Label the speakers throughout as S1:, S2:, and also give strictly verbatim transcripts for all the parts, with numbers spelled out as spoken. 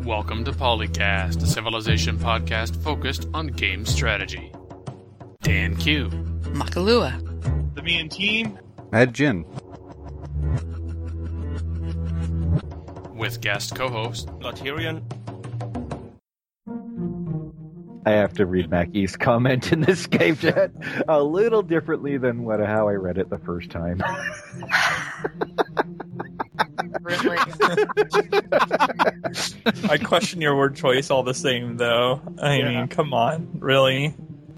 S1: Welcome to Polycast, a Civilization podcast focused on game strategy. Dan Q.
S2: Makalua.
S3: The Mean Team.
S4: Mad Jin.
S1: With guest co-host
S5: Loterian.
S4: I have to read Mackie's comment in the Skype chat a little differently than what how I read it the first time.
S2: Really?
S3: I question your word choice all the same, though. I yeah. mean, come on, really?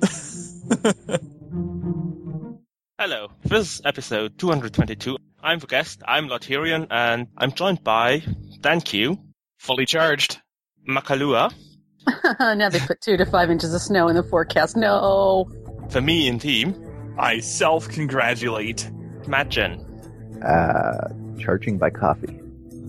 S5: Hello, this is episode two hundred twenty-two. I'm the guest, I'm Loterian, and I'm joined by Dan Q.
S1: Fully charged.
S5: Makalua.
S2: Now they put two to five inches of snow in the forecast. No.
S5: The Mean Team.
S3: I self-congratulate.
S5: Mad Jin.
S4: Uh, charging by coffee.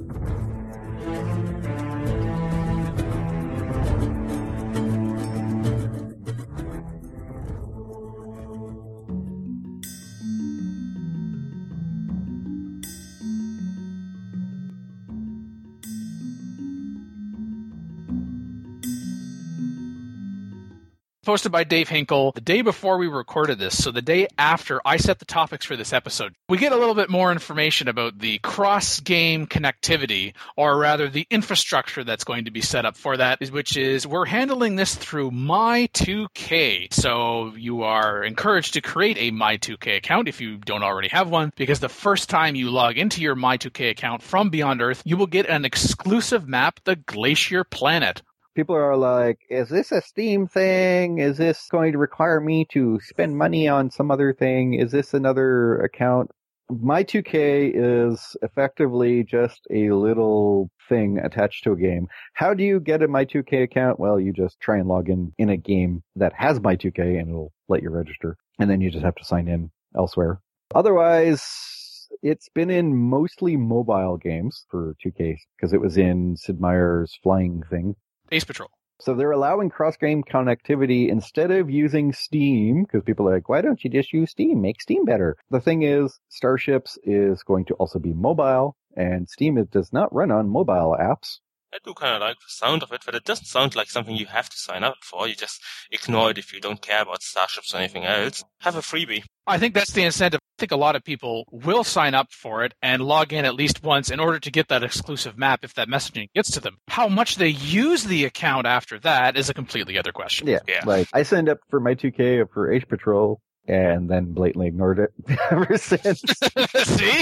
S1: Posted by Dave Hinkle the day before we recorded this, so the day after I set the topics for this episode. We get a little bit more information about the cross-game connectivity, or rather the infrastructure that's going to be set up for that, which is we're handling this through My two K. So you are encouraged to create a My two K account if you don't already have one, because the first time you log into your My two K account from Beyond Earth, you will get an exclusive map, the Glacier Planet.
S4: People are like, is this a Steam thing? Is this going to require me to spend money on some other thing? Is this another account? My two K is effectively just a little thing attached to a game. How do you get a My two K account? Well, you just try and log in in a game that has My two K and it'll let you register. And then you just have to sign in elsewhere. Otherwise, it's been in mostly mobile games for two K because it was in Sid Meier's flying thing.
S1: Ace Patrol.
S4: So they're allowing cross-game connectivity instead of using Steam, because people are like, why don't you just use Steam? Make Steam better. The thing is, Starships is going to also be mobile, and Steam is, does not run on mobile apps.
S5: I do kind of like the sound of it, but it doesn't sound like something you have to sign up for. You just ignore it if you don't care about Starships or anything else. Have a freebie.
S1: I think that's the incentive. I think a lot of people will sign up for it and log in at least once in order to get that exclusive map if that messaging gets to them. How much they use the account after that is a completely other question.
S4: Yeah, yeah. Like I signed up for My two K for Ace Patrol and then blatantly ignored it ever since.
S1: See?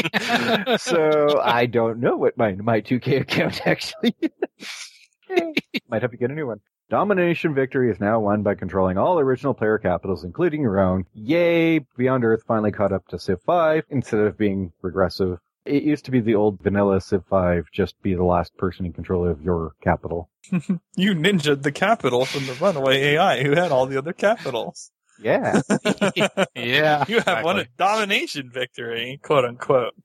S4: So I don't know what my My two K account actually is. Might have to get a new one. Domination victory is now won by controlling all original player capitals, including your own. Yay! Beyond Earth finally caught up to Civ five instead of being regressive. It used to be the old vanilla Civ five, just be the last person in control of your capital.
S3: You ninja'd the capital from the runaway A I who had all the other capitals.
S4: Yeah.
S1: Yeah.
S3: You have exactly. won a domination victory, quote unquote.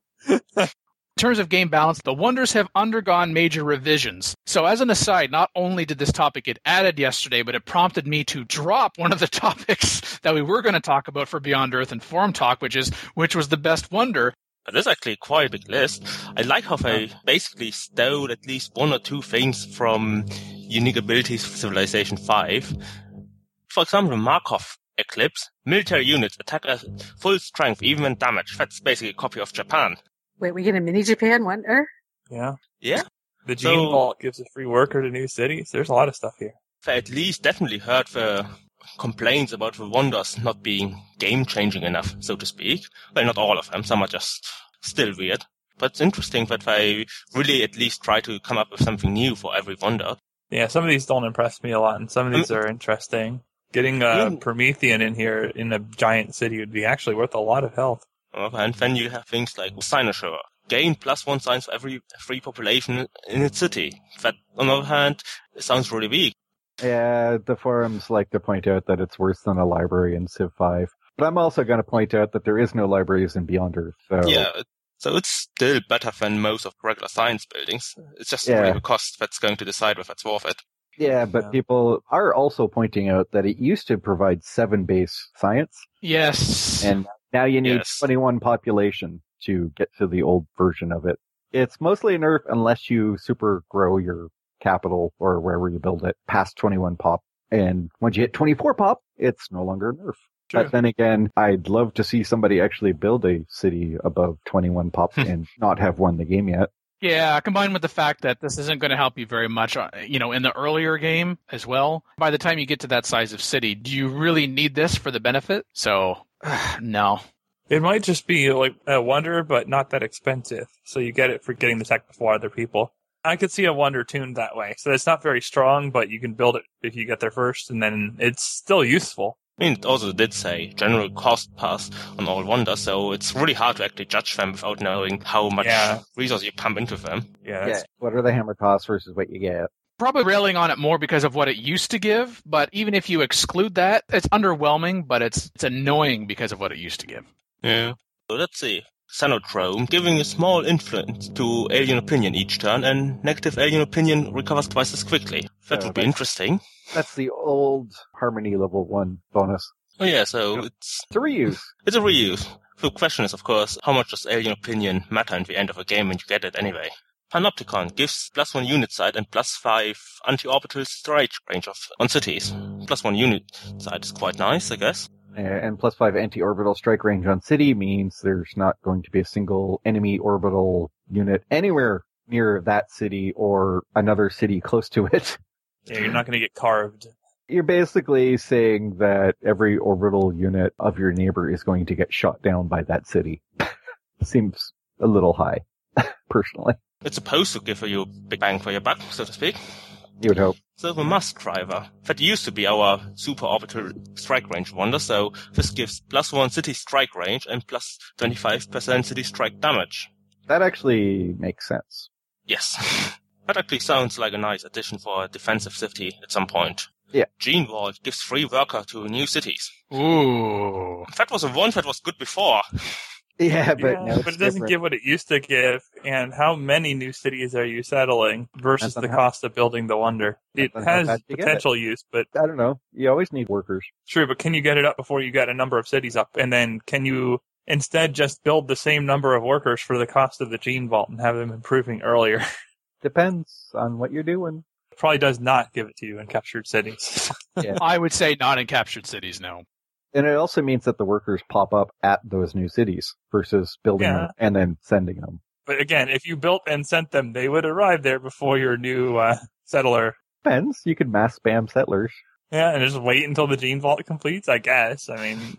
S1: In terms of game balance, the Wonders have undergone major revisions. So as an aside, not only did this topic get added yesterday, but it prompted me to drop one of the topics that we were going to talk about for Beyond Earth and Forum Talk, which is which was the best Wonder.
S5: But there's actually quite a big list. I like how they basically stole at least one or two things from unique abilities of Civilization five. For example, Markov Eclipse. Military units attack at full strength, even when damaged. That's basically a copy of Japan.
S2: Wait, we get a mini Japan Wonder?
S3: Yeah.
S5: Yeah.
S3: The Gene so, Vault gives a free worker to new cities. There's a lot of stuff here.
S5: I at least definitely heard the complaints about the Wonders not being game-changing enough, so to speak. Well, not all of them. Some are just still weird. But it's interesting that they really at least try to come up with something new for every Wonder.
S3: Yeah, some of these don't impress me a lot, and some of these um, are interesting. Getting a Promethean in here in a giant city would be actually worth a lot of health.
S5: And then you have things like Cynosure. Gain plus one science for every free population in its city. That, on the other hand, sounds really weak.
S4: Yeah, the forums like to point out that it's worse than a library in Civ five. But I'm also going to point out that there is no libraries in Beyond Earth. So.
S5: Yeah, so it's still better than most of regular science buildings. It's just
S4: yeah.
S5: really the cost that's going to decide if it's worth it.
S4: Yeah, but yeah. people are also pointing out that it used to provide seven base science.
S1: Yes.
S4: And now you need
S5: yes.
S4: twenty-one population to get to the old version of it. It's mostly a nerf unless you super grow your capital or wherever you build it past twenty-one pop. And once you hit twenty-four pop, it's no longer a nerf.
S3: True.
S4: But then again, I'd love to see somebody actually build a city above twenty-one pop and not have won the game yet.
S1: Yeah, combined with the fact that this isn't going to help you very much, you know, in the earlier game as well. By the time you get to that size of city, do you really need this for the benefit? So, no.
S3: It might just be like a wonder, but not that expensive. So you get it for getting the tech before other people. I could see a wonder tuned that way. So it's not very strong, but you can build it if you get there first, and then it's still useful.
S5: I mean, it also did say general cost pass on all wonders, so it's really hard to actually judge them without knowing how much
S3: Yeah.
S5: resource you pump into them.
S3: Yeah,
S4: Yeah.
S3: that's,
S4: What are the hammer costs versus what you get?
S1: Probably railing on it more because of what it used to give, but even if you exclude that, it's underwhelming, but it's it's annoying because of what it used to give.
S5: Yeah. So let's see. Xenodrome, giving a small influence to alien opinion each turn, and negative alien opinion recovers twice as quickly. That
S4: Oh,
S5: would be
S4: that's-
S5: interesting.
S4: That's the old Harmony level one bonus.
S5: Oh yeah, so it's
S4: It's a reuse.
S5: it's a reuse. The question is, of course, how much does alien opinion matter in the end of a game when you get it anyway? Panopticon gives plus one unit side and plus five anti-orbital strike range of on cities. Plus one unit side is quite nice, I guess.
S4: And plus five anti-orbital strike range on city means there's not going to be a single enemy orbital unit anywhere near that city or another city close to it.
S3: yeah, you're not going to get carved.
S4: You're basically saying that every orbital unit of your neighbor is going to get shot down by that city. Seems a little high, personally.
S5: It's supposed to give you a big bang for your buck, so to speak.
S4: You would hope.
S5: So the Musk driver. That used to be our super orbital strike range wonder, so this gives plus one city strike range and plus twenty-five percent city strike damage.
S4: That actually makes sense.
S5: Yes. That actually sounds like a nice addition for a defensive city at some point.
S4: Yeah.
S5: Gene Vault gives free worker to new cities.
S1: Ooh.
S5: That was a one that was good before.
S4: Yeah, but
S3: Yeah,
S4: now it's
S3: but it doesn't
S4: different.
S3: give what it used to give. And how many new cities are you settling versus
S4: Depends on
S3: the
S4: how-
S3: cost of building the wonder? It
S4: Depends on how
S3: has
S4: fast you get it.
S3: potential use, but
S4: I don't know. You always need workers.
S3: true, but can you get it up before you get a number of cities up? And then can you instead just build the same number of workers for the cost of the Gene Vault and have them improving earlier?
S4: Depends on what you're doing.
S3: It probably does not give it to you in captured cities.
S1: I would say not in captured cities, no.
S4: And it also means that the workers pop up at those new cities versus building
S3: Yeah.
S4: them and then sending them.
S3: But again, if you built and sent them, they would arrive there before your new uh, settler.
S4: Depends. You could mass spam settlers.
S3: Yeah, and just wait until the Gene Vault completes, I guess. I mean,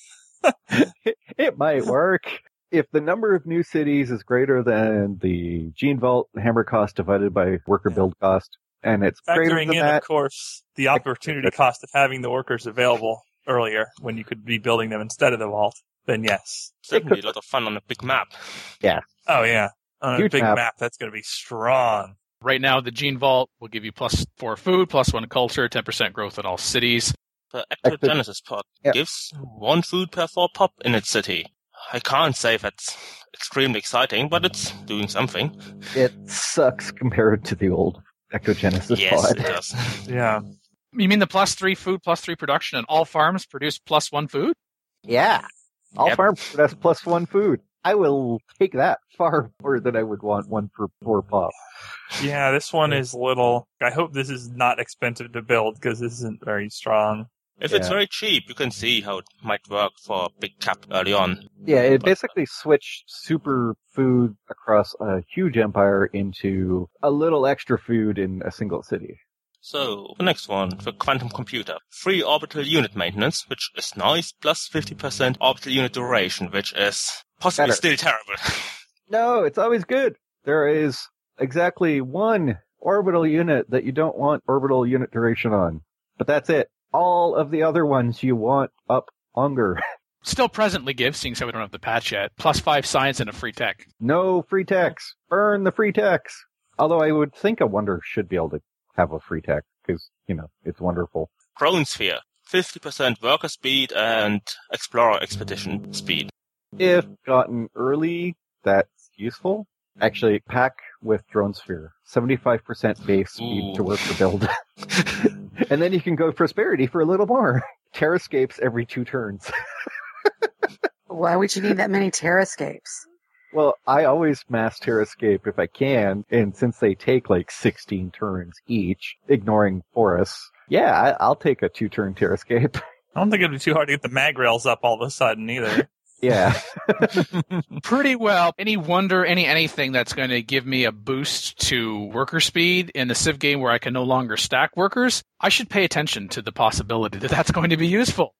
S4: It, it might work. If the number of new cities is greater than the Gene Vault hammer cost divided by worker build cost, and it's greater
S3: factoring
S4: than
S3: in,
S4: that,
S3: of course, the opportunity cost of having the workers available earlier when you could be building them instead of the vault, then yes.
S5: Certainly a lot of fun on a big map.
S3: Oh, yeah. On a
S4: Huge
S3: big
S4: map.
S3: map, that's going to be strong.
S1: Right now, the Gene Vault will give you plus four food, plus one culture, ten percent growth in all cities.
S5: The
S4: Active-
S5: Ectogenesis pod
S4: Yeah.
S5: gives one food per four pop in its city. I can't say that's extremely exciting, but it's doing something.
S4: it sucks compared to the old Ectogenesis
S5: Yes,
S4: pod.
S5: it does.
S3: Yeah.
S1: You mean the plus three food, plus three production, and all farms produce plus one food?
S4: Yeah. All
S5: Yep.
S4: farms that's plus one food. I will take that far more than I would want one for four pop.
S3: Yeah, this one is little. I hope this is not expensive to build because this isn't very strong.
S5: If it's
S4: Yeah.
S5: very cheap, you can see how it might work for a big cap early on.
S4: Yeah, it basically switched super food across a huge empire into a little extra food in a single city.
S5: So, the next one, the quantum computer. Free orbital unit maintenance, which is nice, plus fifty percent orbital unit duration, which is possibly
S4: Better.
S5: still terrible.
S4: No, it's always good. There is exactly one orbital unit that you don't want orbital unit duration on. But that's it. All of the other ones you want up longer.
S1: Still presently gives, seeing so we don't have the patch yet, plus five science and a free tech.
S4: No free techs. Burn the free techs. Although I would think a Wonder should be able to have a free tech because, you know, it's wonderful.
S5: Drone Sphere. fifty percent worker speed and explorer expedition speed.
S4: If gotten early, that's useful. Actually, pack with Drone Sphere. seventy-five percent base speed
S5: Ooh.
S4: to work for build. And then you can go Prosperity for a little more. Terrascapes every two turns.
S2: Why would you need that many terrascapes?
S4: Well, I always mass Terra Escape if I can, and since they take like sixteen turns each, ignoring forests, yeah, I, I'll take a two-turn Terra Escape.
S3: I don't think it'd be too hard to get the mag rails up all of a sudden either.
S4: Yeah.
S1: Pretty well. Any wonder, any anything that's going to give me a boost to worker speed in a Civ game where I can no longer stack workers, I should pay attention to the possibility that that's going to be useful.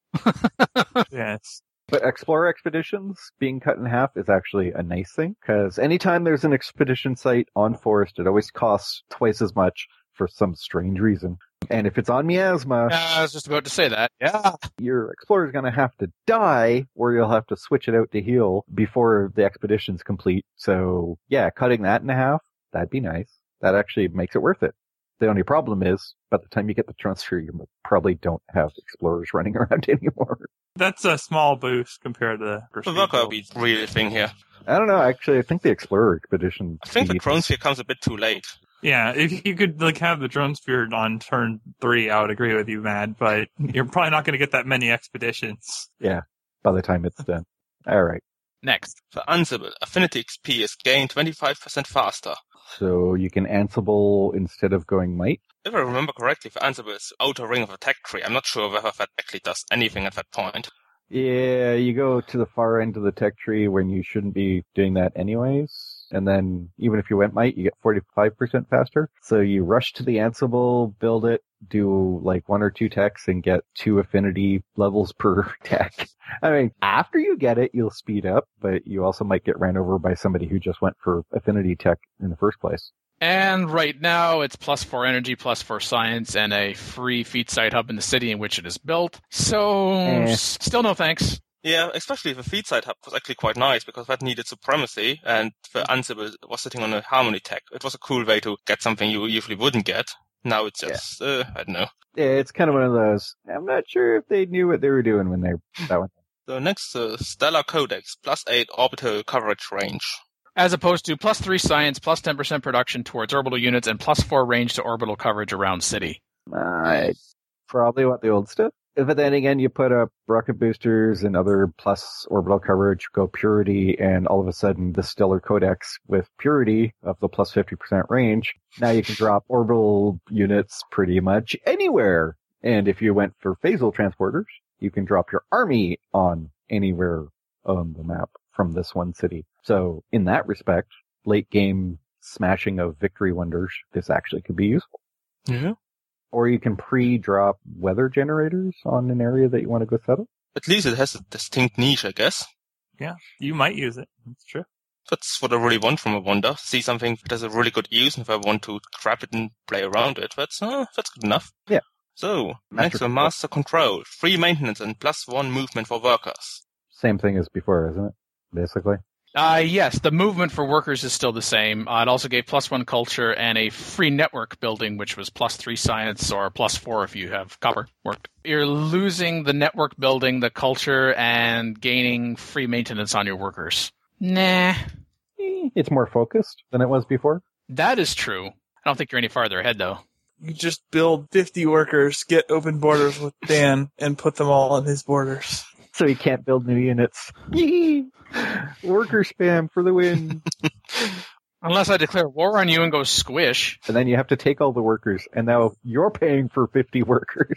S3: Yes.
S4: But Explorer Expeditions being cut in half is actually a nice thing, because anytime there's an expedition site on Forest, it always costs twice as much for some strange reason. And if it's on Miasma,
S1: Uh, I was just about to say that. Yeah.
S4: your Explorer's going to have to die, or you'll have to switch it out to heal before the expedition's complete. So, yeah, cutting that in half, that'd be nice. That actually makes it worth it. The only problem is, by the time you get the transfer, you probably don't have Explorers running around anymore.
S3: That's a small boost compared to the...
S5: The worker will be really a thing here.
S4: I don't know, actually, I think the Explorer Expedition...
S5: I think the Drone Sphere comes a bit too late.
S3: Yeah, if you could like have the drone sphere on turn three, I would agree with you, Mad, but you're probably not going to get that many expeditions.
S4: Yeah, by the time it's done. All right.
S1: Next.
S5: For Ansible, Affinity X P is gained twenty-five percent faster.
S4: So you can Ansible instead of going Might?
S5: If I remember correctly, for Ansible, it's outer ring of attack tree. I'm not sure whether that actually does anything at that point.
S4: Yeah, you go to the far end of the tech tree when you shouldn't be doing that anyways. And then even if you went Might, you get forty-five percent faster. So you rush to the Ansible, build it, do like one or two techs and get two affinity levels per tech. I mean, after you get it, you'll speed up, but you also might get ran over by somebody who just went for affinity tech in the first place.
S1: And right now, it's plus four energy, plus four science, and a free feat site hub in the city in which it is built. So,
S4: Eh.
S1: s- still no thanks.
S5: Yeah, especially the feed side hub was actually quite nice because that needed supremacy, and the Ansible was sitting on a harmony tech. It was a cool way to get something you usually wouldn't get. Now it's just, uh, I don't know.
S4: Yeah, it's kind of one of those. I'm not sure if they knew what they were doing when they that one.
S5: So next, uh, Stellar Codex, plus eight orbital coverage range.
S1: As opposed to plus three science, plus ten percent production towards orbital units, and plus four range to orbital coverage around city.
S4: I probably want the old stuff. But then again, you put up rocket boosters and other plus orbital coverage, go purity, and all of a sudden the Stellar Codex with purity of the plus fifty percent range, now you can drop orbital units pretty much anywhere. And if you went for phasal transporters, you can drop your army on anywhere on the map from this one city. So in that respect, late game smashing of victory wonders, this actually could be useful.
S5: Yeah.
S4: Or you can pre-drop weather generators on an area that you want to go settle.
S5: At least it has a distinct niche, I guess.
S3: Yeah, you might use it. That's true.
S5: That's what I really want from a Wonder. See something that has a really good use, and if I want to grab it and play around it, that's uh, that's good enough.
S4: Yeah.
S5: So,
S4: Master
S5: next to
S4: Control.
S5: Master Control, free maintenance and plus one movement for workers.
S4: Same thing as before, isn't it? Basically.
S1: Uh, yes, the movement for workers is still the same. Uh, it also gave plus one culture and a free network building, which was plus three science or plus four if you have copper worked. You're losing the network building, the culture, and gaining free maintenance on your workers. Nah,
S4: Eh, It's more focused than it was before.
S1: that is true. I don't think you're any farther ahead, though.
S3: You just build fifty workers, get open borders with Dan, and put them all on his borders.
S4: So you can't build new units. Yee! Worker spam for the win.
S1: Unless I declare war on you and go squish.
S4: And then you have to take all the workers, and now you're paying for fifty workers.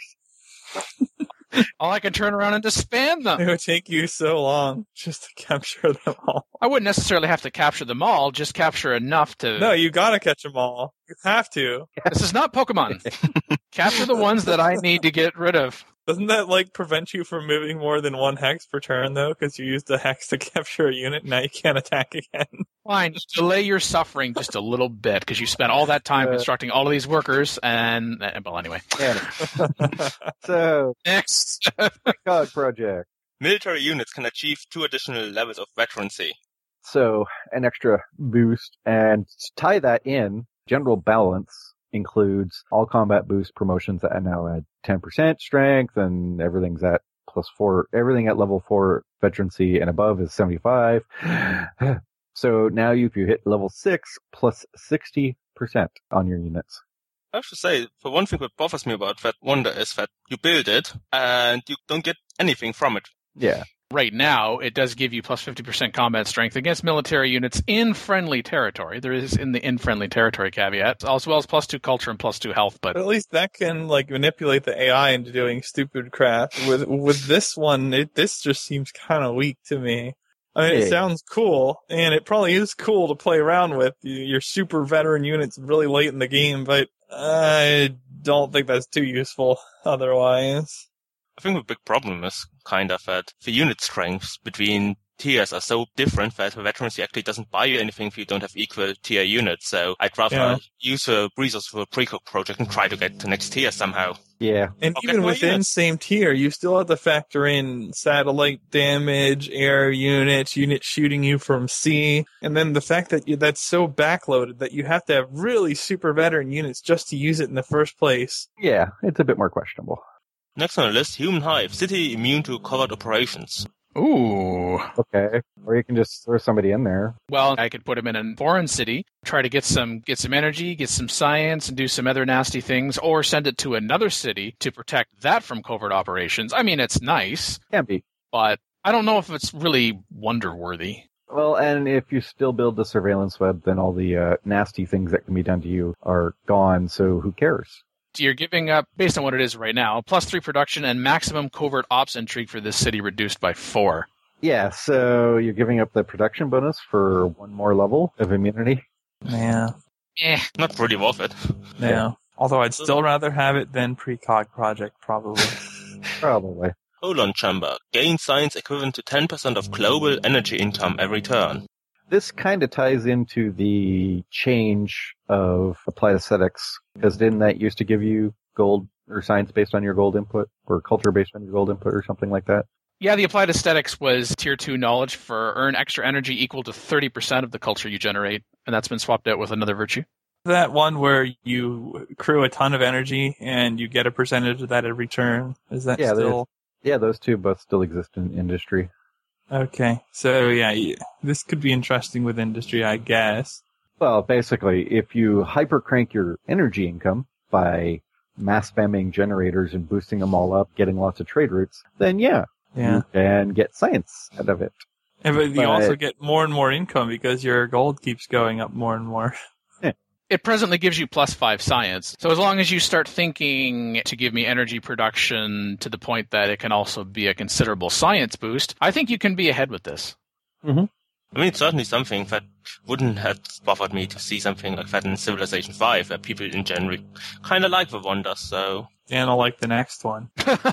S1: All I can turn around and disband
S3: It
S1: them.
S3: would take you so long just to capture them all.
S1: I wouldn't necessarily have to capture them all, just capture enough to...
S3: No, you gotta catch them all. You have to.
S1: This is not Pokemon. Capture the ones that I need to get rid of.
S3: Doesn't that, like, prevent you from moving more than one hex per turn, though? Because you used a hex to capture a unit, now you can't attack again.
S1: Fine, just delay your suffering just a little bit, because you spent all that time
S4: Uh,
S1: constructing all of these workers, and... uh, well, anyway.
S4: Yeah. So,
S1: Next.
S4: COG project.
S5: Military units can achieve two additional levels of veterancy.
S4: So, an extra boost. And to tie that in, general balance includes all combat boost promotions that are now at ten percent strength, and everything's at plus four. Everything at level four veterancy and above is seventy-five. So now you, if you hit level six, plus sixty percent on your units.
S5: I have to say, for one thing what bothers me about that Wonder is that you build it, and you don't get anything from it.
S4: Yeah.
S1: Right now, it does give you plus fifty percent combat strength against military units in friendly territory. There is in the in friendly territory caveat, as well as plus two culture and plus two health. But
S3: But at least that can like manipulate the A I into doing stupid crap. With with this one, it, this just seems kind of weak to me. I mean,
S4: Yeah.
S3: it sounds cool, and it probably is cool to play around with. You- Your super veteran units really late in the game, but I don't think that's too useful otherwise.
S5: I think the big problem is kind of that the unit strengths between tiers are so different that the veterans actually doesn't buy you anything if you don't have equal tier units. So I'd rather
S3: Yeah.
S5: use the resource for a pre-cook project and try to get to next tier somehow.
S4: Yeah.
S3: And
S5: Okay,
S3: even
S5: well,
S3: within
S5: yes.
S3: same tier, you still have to factor in satellite damage, air units, units shooting you from sea, and then the fact that you, that's so backloaded that you have to have really super veteran units just to use it in the first place.
S4: Yeah, it's a bit more questionable.
S5: Next on the list, Human Hive, city immune to covert operations.
S1: ooh,
S4: Okay. Or you can just throw somebody in there.
S1: well, I could put him in a foreign city, try to get some get some energy, get some science, and do some other nasty things, or send it to another city to protect that from covert operations. I mean, it's nice,
S4: Can be.
S1: but I don't know if it's really wonder-worthy.
S4: Well, and if you still build the surveillance web, then all the uh, nasty things that can be done to you are gone, so who cares?
S1: You're giving up, based on what it is right now, plus three production and maximum covert ops intrigue for this city reduced by four.
S4: Yeah, so you're giving up the production bonus for one more level of immunity.
S3: Yeah,
S1: Eh.
S5: Not really worth it.
S3: yeah. Although I'd still rather have it than Precog Project, probably.
S4: Probably.
S5: Colon chamber, gain science equivalent to ten percent of global energy income every turn.
S4: This kind of ties into the change of applied aesthetics, because didn't that used to give you gold or science based on your gold input, or culture based on your gold input, or something like that?
S1: Yeah, the applied aesthetics was tier two knowledge for earn extra energy equal to thirty percent of the culture you generate, and that's been swapped out with another virtue.
S3: That one where you accrue a ton of energy and you get a percentage of that every turn. Is that
S4: Yeah,
S3: still...
S4: Yeah, those two both still exist in industry.
S3: Okay, so yeah, y- this could be interesting with industry, I guess.
S4: Well, basically, if you hyper crank your energy income by mass spamming generators and boosting them all up, getting lots of trade routes, then yeah,
S3: Yeah.
S4: you can get science out of it.
S3: And but you
S4: But-
S3: also get more and more income because your gold keeps going up more and more.
S1: It presently gives you plus five science, so as long as you start thinking to give me energy production to the point that it can also be a considerable science boost, I think you can be ahead with this.
S5: I mean, it's certainly something that wouldn't have bothered me to see something like that in Civilization five, where people in general kind of like the wonders, so...
S3: And I like the next one.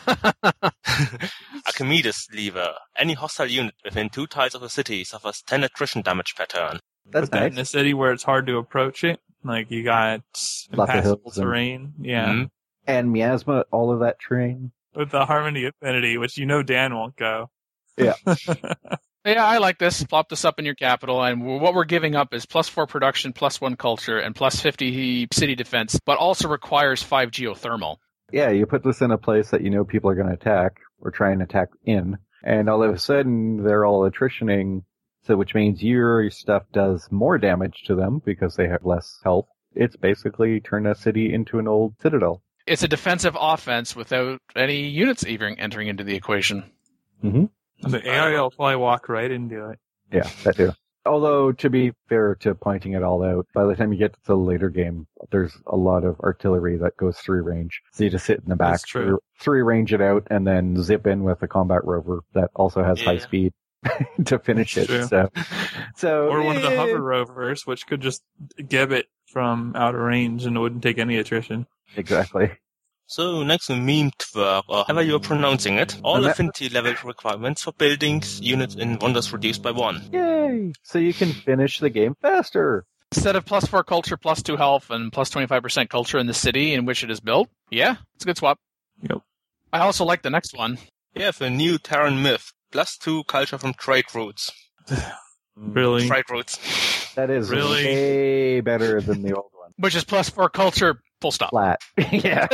S5: Archimedes lever. Any hostile unit within two tiles of a city suffers ten attrition damage per turn.
S4: That's
S3: Put that in
S4: nice.
S3: a city where it's hard to approach it. Like, you got
S4: Lots of
S3: impassable
S4: hills and-
S3: terrain. Yeah.
S5: Mhm.
S4: And miasma, all of that terrain.
S3: With the Harmony Affinity, which you know Dan won't go.
S4: Yeah.
S1: Yeah, I like this. Plop this up in your capital, and what we're giving up is plus four production, plus one culture, and plus fifty city defense, but also requires five geothermal.
S4: Yeah, you put this in a place that you know people are going to attack or try and attack in, and all of a sudden they're all attritioning, so which means your stuff does more damage to them because they have less health. It's basically turned a city into an old citadel.
S1: It's a defensive offense without any units even entering into the equation.
S4: Mm-hmm.
S3: The A I will probably walk right into it.
S4: Yeah, that too. Although, to be fair to pointing it all out, by the time you get to the later game, there's a lot of artillery that goes through range. So you just sit in the back,
S3: That's true.
S4: three range it out, and then zip in with a combat rover that also has
S5: Yeah.
S4: high speed to finish
S3: That's
S4: it.
S3: true.
S4: So, so
S3: Or one of the
S4: eh,
S3: hover rovers, which could just gib it from out of range and it wouldn't take any attrition.
S4: Exactly.
S5: So, next to meme twerk, or however you're pronouncing it. All
S4: And that-
S5: affinity level requirements for buildings, units, and wonders reduced by one.
S4: Yay! So you can finish the game faster.
S1: Instead of plus four culture, plus two health, and plus twenty-five percent culture in the city in which it is built, yeah, it's a good swap.
S3: Yep.
S1: I also like the next one.
S5: We have a new Terran myth. Plus two culture from trade routes.
S3: Really?
S5: Trade routes.
S4: That is
S3: Really?
S4: way better than the old one.
S1: Which is plus four culture, full stop.
S4: Flat. Yeah.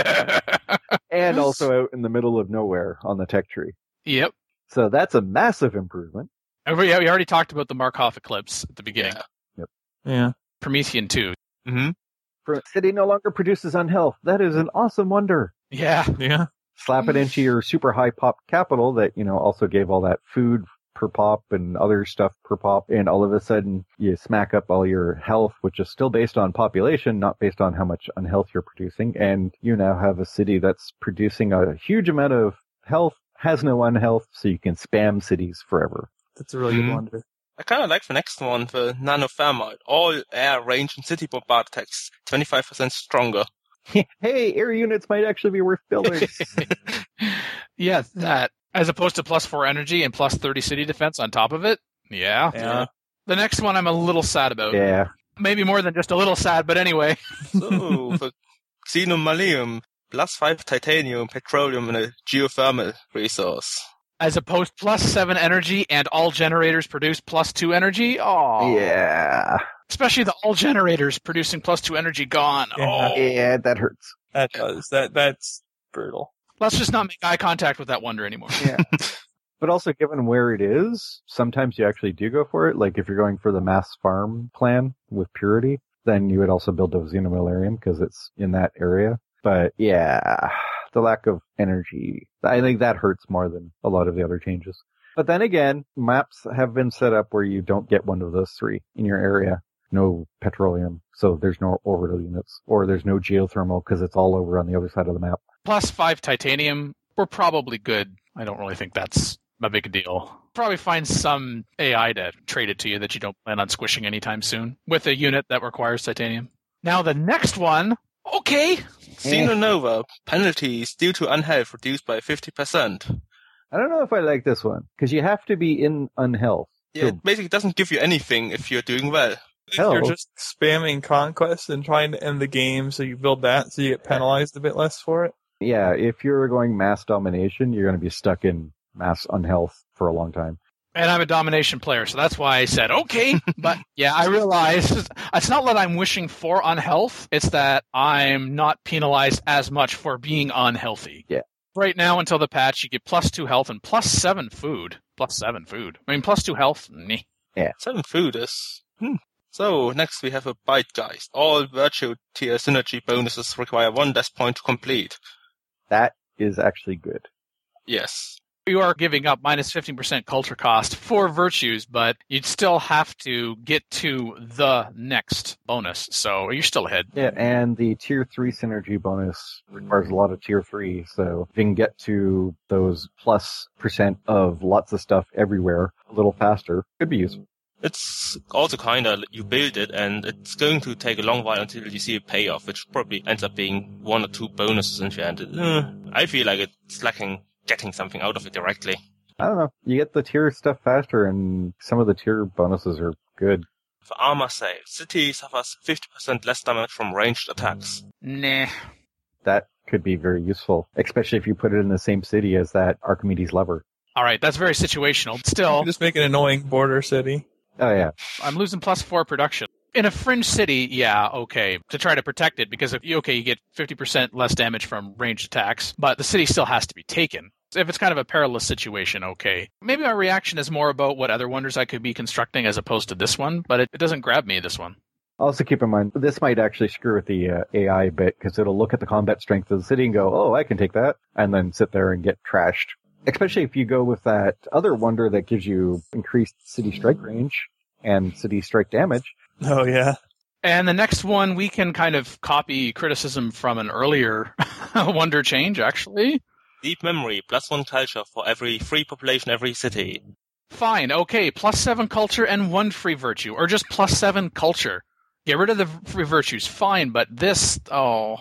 S4: And also out in the middle of nowhere on the tech tree.
S1: Yep.
S4: So that's a massive improvement.
S1: And we, we already talked about the Markov eclipse at the beginning.
S5: Yeah.
S3: Yeah.
S1: Promethean too.
S5: Mm-hmm.
S4: For city no longer produces unhealth. That is an awesome wonder.
S1: Yeah.
S3: Yeah.
S4: slap it into your super high pop capital that, you know, also gave all that food per pop and other stuff per pop, and all of a sudden you smack up all your health, which is still based on population, not based on how much unhealth you're producing, and you now have a city that's producing a huge amount of health, has no unhealth, so you can spam cities forever.
S3: That's a really
S1: Mhm.
S3: good wonder.
S5: I kind of like the next one, the nanothermite. All air, range, and city bombard attacks, twenty-five percent stronger.
S4: Hey, air units might actually be worth building.
S1: Yeah, that. As opposed to plus four energy and plus thirty city defense on top of it. Yeah.
S3: Yeah.
S1: The next one I'm a little sad about.
S4: Yeah.
S1: Maybe more than just a little sad, but anyway.
S5: So, the xenomalium, plus five titanium, petroleum, and a geothermal resource.
S1: As opposed plus seven energy and all generators produce plus two energy. Oh.
S4: Yeah.
S1: Especially the all generators producing plus two energy gone.
S3: Yeah.
S1: Oh.
S4: Yeah, that hurts.
S3: That does. That That's brutal.
S1: Let's just not make eye contact with that wonder anymore.
S4: Yeah. But also, given where it is, sometimes you actually do go for it. Like, if you're going for the mass farm plan with purity, then you would also build a xenomilarium because it's in that area. But yeah, the lack of energy, I think that hurts more than a lot of the other changes. But then again, maps have been set up where you don't get one of those three in your area. No petroleum, so there's no orbital units, or there's no geothermal because it's all over on the other side of the map.
S1: Plus five titanium, we're probably good. I don't really think that's a big deal. Probably find some A I to trade it to you that you don't plan on squishing anytime soon with a unit that requires titanium. Now the next one, okay.
S5: Xenonova, penalties due to unhealth reduced by fifty percent.
S4: I don't know if I like this one, because you have to be in unhealth.
S5: Yeah, it basically doesn't give you anything if you're doing well.
S3: If
S4: Hell.
S3: you're just spamming conquest and trying to end the game, so you build that so you get penalized a bit less for it.
S4: Yeah, if you're going mass domination, you're going to be stuck in mass unhealth for a long time.
S1: And I'm a domination player, so that's why I said, okay. But yeah, I realize it's not that I'm wishing for unhealth. It's that I'm not penalized as much for being unhealthy.
S4: Yeah.
S1: Right now, until the patch, you get plus two health and plus seven food. Plus seven food. I mean, plus two health. Meh.
S5: Seven food is... Hmm. So, next we have a Bitegeist. All virtual tier synergy bonuses require one death point to complete.
S4: That is actually good.
S5: Yes.
S1: You are giving up minus fifteen percent culture cost for virtues, but you'd still have to get to the next bonus. So you're still ahead.
S4: Yeah, and the tier three synergy bonus requires a lot of tier three, so if you can get to those plus percent of lots of stuff everywhere a little faster, could be useful.
S5: It's also kind of, you build it, and it's going to take a long while until you see a payoff, which probably ends up being one or two bonuses in the end. Uh, I feel like it's lacking getting something out of it directly.
S4: I don't know. You get the tier stuff faster, and some of the tier bonuses are good.
S5: For armor save, city suffers fifty percent less damage from ranged attacks.
S1: Nah.
S4: That could be very useful, especially if you put it in the same city as that Archimedes lever.
S1: All right, that's very situational. Still,
S3: Just make an annoying border city.
S4: Oh, yeah.
S1: I'm losing plus four production. In a fringe city, yeah, okay, to try to protect it, because if you, okay, you get fifty percent less damage from ranged attacks, but the city still has to be taken. If it's kind of a perilous situation, okay. Maybe my reaction is more about what other wonders I could be constructing as opposed to this one, but it, it doesn't grab me, this one.
S4: Also keep in mind, this might actually screw with the uh, A I a bit, because it'll look at the combat strength of the city and go, oh, I can take that, and then sit there and get trashed. Especially if you go with that other wonder that gives you increased city strike range and city strike damage.
S3: Oh, yeah.
S1: And the next one, we can kind of copy criticism from an earlier wonder change, actually.
S5: Deep memory, plus one culture for every free population, every city.
S1: Fine, okay, plus seven culture and one free virtue, or just plus seven culture. Get rid of the free virtues, fine, but this, oh.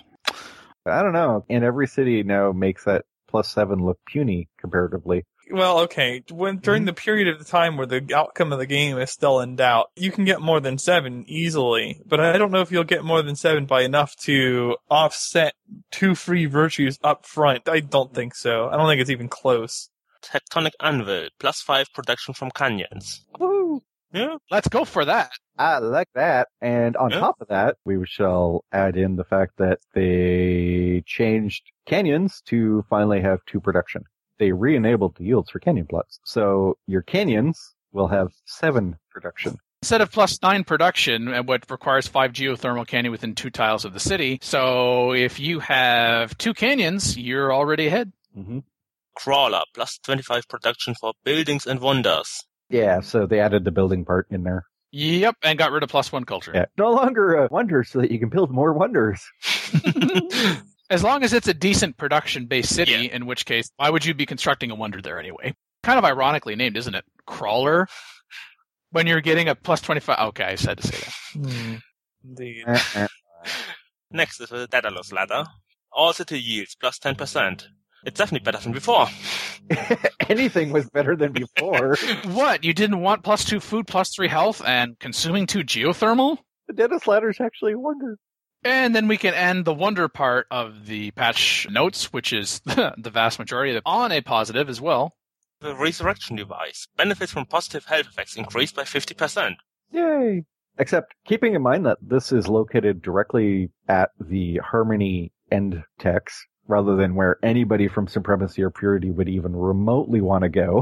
S4: I don't know. And every city now makes that plus seven look puny comparatively.
S3: Well, okay, when during the period of the time where the outcome of the game is still in doubt, you can get more than seven easily, but I don't know if you'll get more than seven by enough to offset two free virtues up front. I don't think so. I don't think it's even close.
S5: Tectonic Anvil, plus five production from canyons.
S1: Woo!
S5: Yeah.
S1: Let's go for that.
S4: I like that. And on
S5: Yeah.
S4: top of that, we shall add in the fact that they changed canyons to finally have two production. They re-enabled the yields for canyon plots. So your canyons will have seven production.
S1: Instead of plus nine production, and what requires five geothermal canyon within two tiles of the city. So if you have two canyons, you're already ahead.
S4: Mm-hmm.
S5: Crawler, plus twenty-five production for buildings and wonders.
S4: Yeah, so they added the building part in there.
S1: Yep, and got rid of plus one culture.
S4: Yeah, no longer a wonder so that you can build more wonders.
S1: As long as it's a decent production-based city,
S5: Yeah.
S1: in which case, why would you be constructing a wonder there anyway? Kind of ironically named, isn't it? Crawler? When you're getting a plus twenty-five... Okay, I just had to say that.
S3: Hmm. Indeed.
S4: Uh-uh.
S5: Next is the Daedalus ladder. All city yields, plus ten percent. It's definitely better than before.
S4: Anything was better than before.
S1: What? You didn't want plus two food, plus three health, and consuming two geothermal?
S4: The Dennis ladder's actually a wonder.
S1: And then we can end the wonder part of the patch notes, which is the vast majority of it, on a positive as well.
S5: The resurrection device. Benefits from positive health effects increased by fifty percent.
S4: Yay! Except keeping in mind that this is located directly at the Harmony end text, rather than where anybody from Supremacy or Purity would even remotely want to go.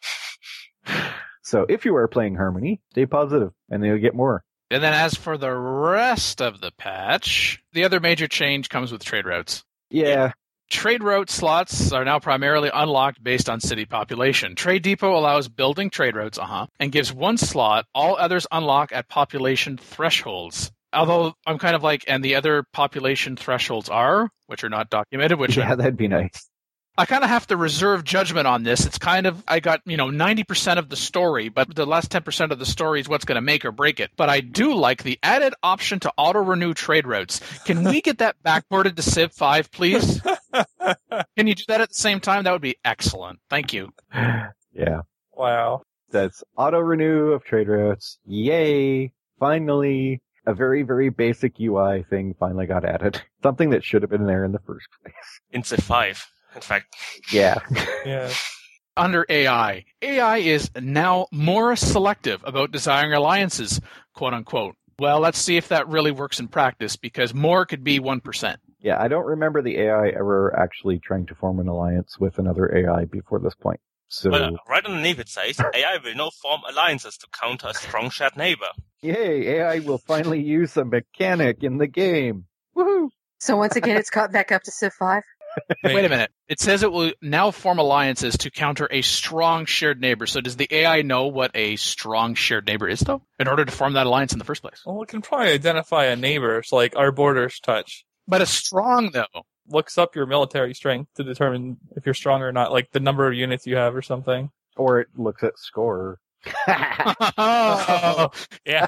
S4: So if you are playing Harmony, stay positive, and then you'll get more.
S1: And then as for the rest of the patch, the other major change comes with trade routes.
S4: Yeah.
S1: Trade route slots are now primarily unlocked based on city population. Trade Depot allows building trade routes, uh-huh, and gives one slot. All others unlock at population thresholds. Although I'm kind of like, and the other population thresholds are, which are not documented, which
S4: Yeah, that'd be nice.
S1: I kind of have to reserve judgment on this. It's kind of, I got, you know, ninety percent of the story, but the last ten percent of the story is what's going to make or break it. But I do like the added option to auto-renew trade routes. Can we get that backported to Civ five, please? Can you do that at the same time? That would be excellent. Thank you.
S4: Yeah.
S3: Wow.
S4: That's auto-renew of trade routes. Yay! Finally, a very, very basic U I thing finally got added. Something that should have been there in the first place.
S5: In Civ five, in fact.
S4: Yeah.
S3: Yeah.
S1: Under A I. A I is now more selective about desiring alliances, quote unquote. Well, let's see if that really works in practice, because more could be one percent.
S4: Yeah, I don't remember the A I ever actually trying to form an alliance with another A I before this point. So,
S5: But uh, right underneath it says, A I will now form alliances to counter a strong shared neighbor.
S4: yay, A I will finally use a mechanic in the game. Woohoo!
S2: So once again, it's caught back up to Civ five.
S1: Wait a minute. It says it will now form alliances to counter a strong shared neighbor. So does the A I know what a strong shared neighbor is, though, in order to form that alliance in the first place?
S3: Well, it can probably identify a neighbor. It's like our borders touch.
S1: But a strong, though.
S3: Looks up your military strength to determine if you're strong or not, like the number of units you have or something.
S4: Or it looks at score.
S1: Oh,
S3: Yeah.